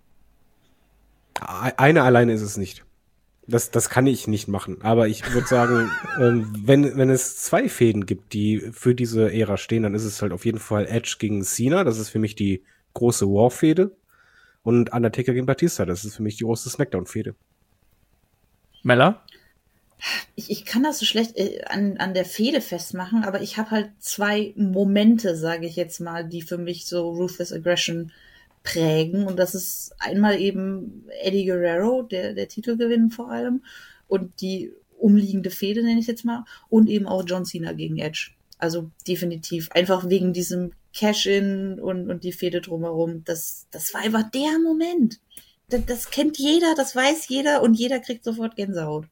Eine alleine ist es nicht. Das, das kann ich nicht machen. Aber ich würde sagen, ähm, wenn, wenn es zwei Fäden gibt, die für diese Ära stehen, dann ist es halt auf jeden Fall Edge gegen Cena. Das ist für mich die große War-Fehde. Und Undertaker gegen Batista. Das ist für mich die große Smackdown-Fehde.
Mella?
Ich, ich kann das so schlecht äh, an, an der Fehde festmachen, aber ich habe halt zwei Momente, sage ich jetzt mal, die für mich so Ruthless Aggression prägen. Und das ist einmal eben Eddie Guerrero, der, der Titelgewinn vor allem, und die umliegende Fehde, nenne ich jetzt mal, und eben auch John Cena gegen Edge. Also definitiv. Einfach wegen diesem Cash-In und, und die Fehde drumherum. Das, das war einfach der Moment. Das, das kennt jeder, das weiß jeder und jeder kriegt sofort Gänsehaut.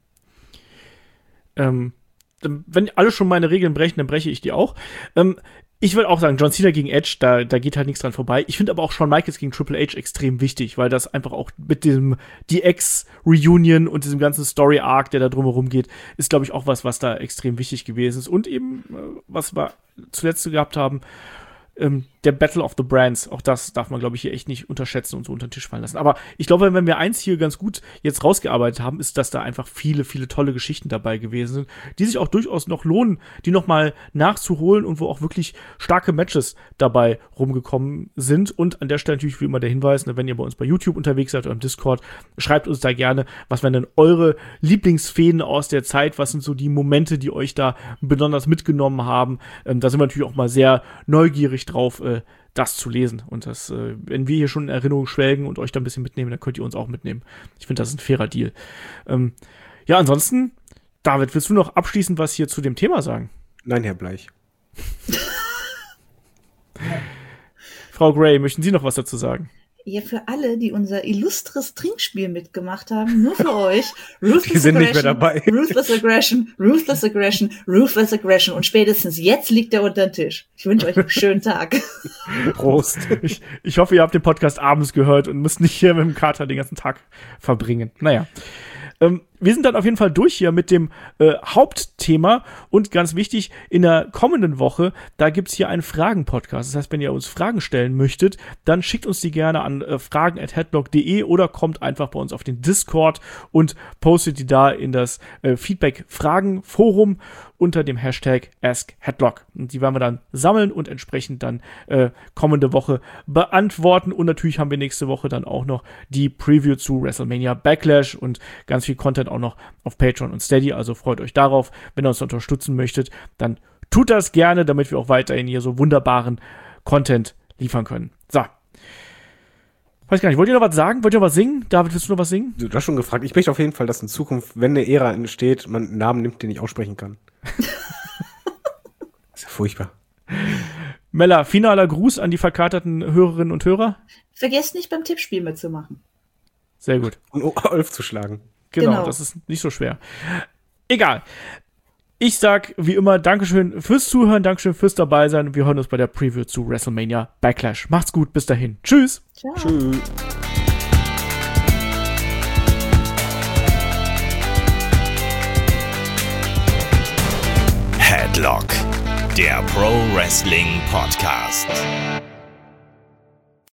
Ähm, wenn alle schon meine Regeln brechen, dann breche ich die auch. Ähm, Ich würde auch sagen, John Cena gegen Edge, da, da geht halt nichts dran vorbei. Ich finde aber auch Shawn Michaels gegen Triple H extrem wichtig, weil das einfach auch mit dem D X-Reunion und diesem ganzen Story-Arc, der da drumherum geht, ist, glaube ich, auch was, was da extrem wichtig gewesen ist. Und eben, was wir zuletzt gehabt haben, ähm, der Battle of the Brands, auch das darf man, glaube ich, hier echt nicht unterschätzen und so unter den Tisch fallen lassen. Aber ich glaube, wenn wir eins hier ganz gut jetzt rausgearbeitet haben, ist, dass da einfach viele, viele tolle Geschichten dabei gewesen sind, die sich auch durchaus noch lohnen, die noch mal nachzuholen und wo auch wirklich starke Matches dabei rumgekommen sind. Und an der Stelle natürlich wie immer der Hinweis, wenn ihr bei uns bei YouTube unterwegs seid oder im Discord, schreibt uns da gerne, was wären denn eure Lieblingsfäden aus der Zeit, was sind so die Momente, die euch da besonders mitgenommen haben. Ähm, da sind wir natürlich auch mal sehr neugierig drauf, äh, das zu lesen. Und das, äh, wenn wir hier schon in Erinnerung schwelgen und euch da ein bisschen mitnehmen, dann könnt ihr uns auch mitnehmen. Ich finde, das ist ein fairer Deal. Ähm, ja, ansonsten, David, willst du noch abschließend was hier zu dem Thema sagen?
Nein, Herr Bleich.
Frau Gray, möchten Sie noch was dazu sagen?
Ja, für alle, die unser illustres Trinkspiel mitgemacht haben, nur für euch.
Die sind nicht mehr dabei.
Ruthless Aggression, Ruthless Aggression, Ruthless Aggression. Und spätestens jetzt liegt er unter den Tisch. Ich wünsche euch einen schönen Tag.
Prost.
Ich, ich hoffe, ihr habt den Podcast abends gehört und müsst nicht hier mit dem Kater den ganzen Tag verbringen. Naja. Ähm, wir sind dann auf jeden Fall durch hier mit dem äh, Hauptthema und ganz wichtig, in der kommenden Woche, da gibt's hier einen Fragen-Podcast. Das heißt, wenn ihr uns Fragen stellen möchtet, dann schickt uns die gerne an äh, fragen at headlock punkt de oder kommt einfach bei uns auf den Discord und postet die da in das äh, Feedback-Fragen-Forum unter dem Hashtag AskHeadlock. Und die werden wir dann sammeln und entsprechend dann äh, kommende Woche beantworten. Und natürlich haben wir nächste Woche dann auch noch die Preview zu WrestleMania Backlash und ganz viel Content auch noch auf Patreon und Steady. Also freut euch darauf. Wenn ihr uns unterstützen möchtet, dann tut das gerne, damit wir auch weiterhin hier so wunderbaren Content liefern können. So. Weiß gar nicht, wollt ihr noch was sagen? Wollt ihr noch was singen? David, willst du noch was singen?
Du hast schon gefragt. Ich möchte auf jeden Fall, dass in Zukunft, wenn eine Ära entsteht, man einen Namen nimmt, den ich aussprechen kann. Ist ja furchtbar.
Mella, finaler Gruß an die verkaterten Hörerinnen und Hörer.
Vergesst nicht, beim Tippspiel mitzumachen.
Sehr gut.
Und Ulf zu schlagen.
Genau,
Genau.
das ist nicht so schwer. Egal. Ich sag wie immer Dankeschön fürs Zuhören, Dankeschön fürs Dabeisein. Wir hören uns bei der Preview zu WrestleMania Backlash. Macht's gut, bis dahin. Tschüss.
Ciao.
Tschüss.
Headlock, der Pro Wrestling Podcast.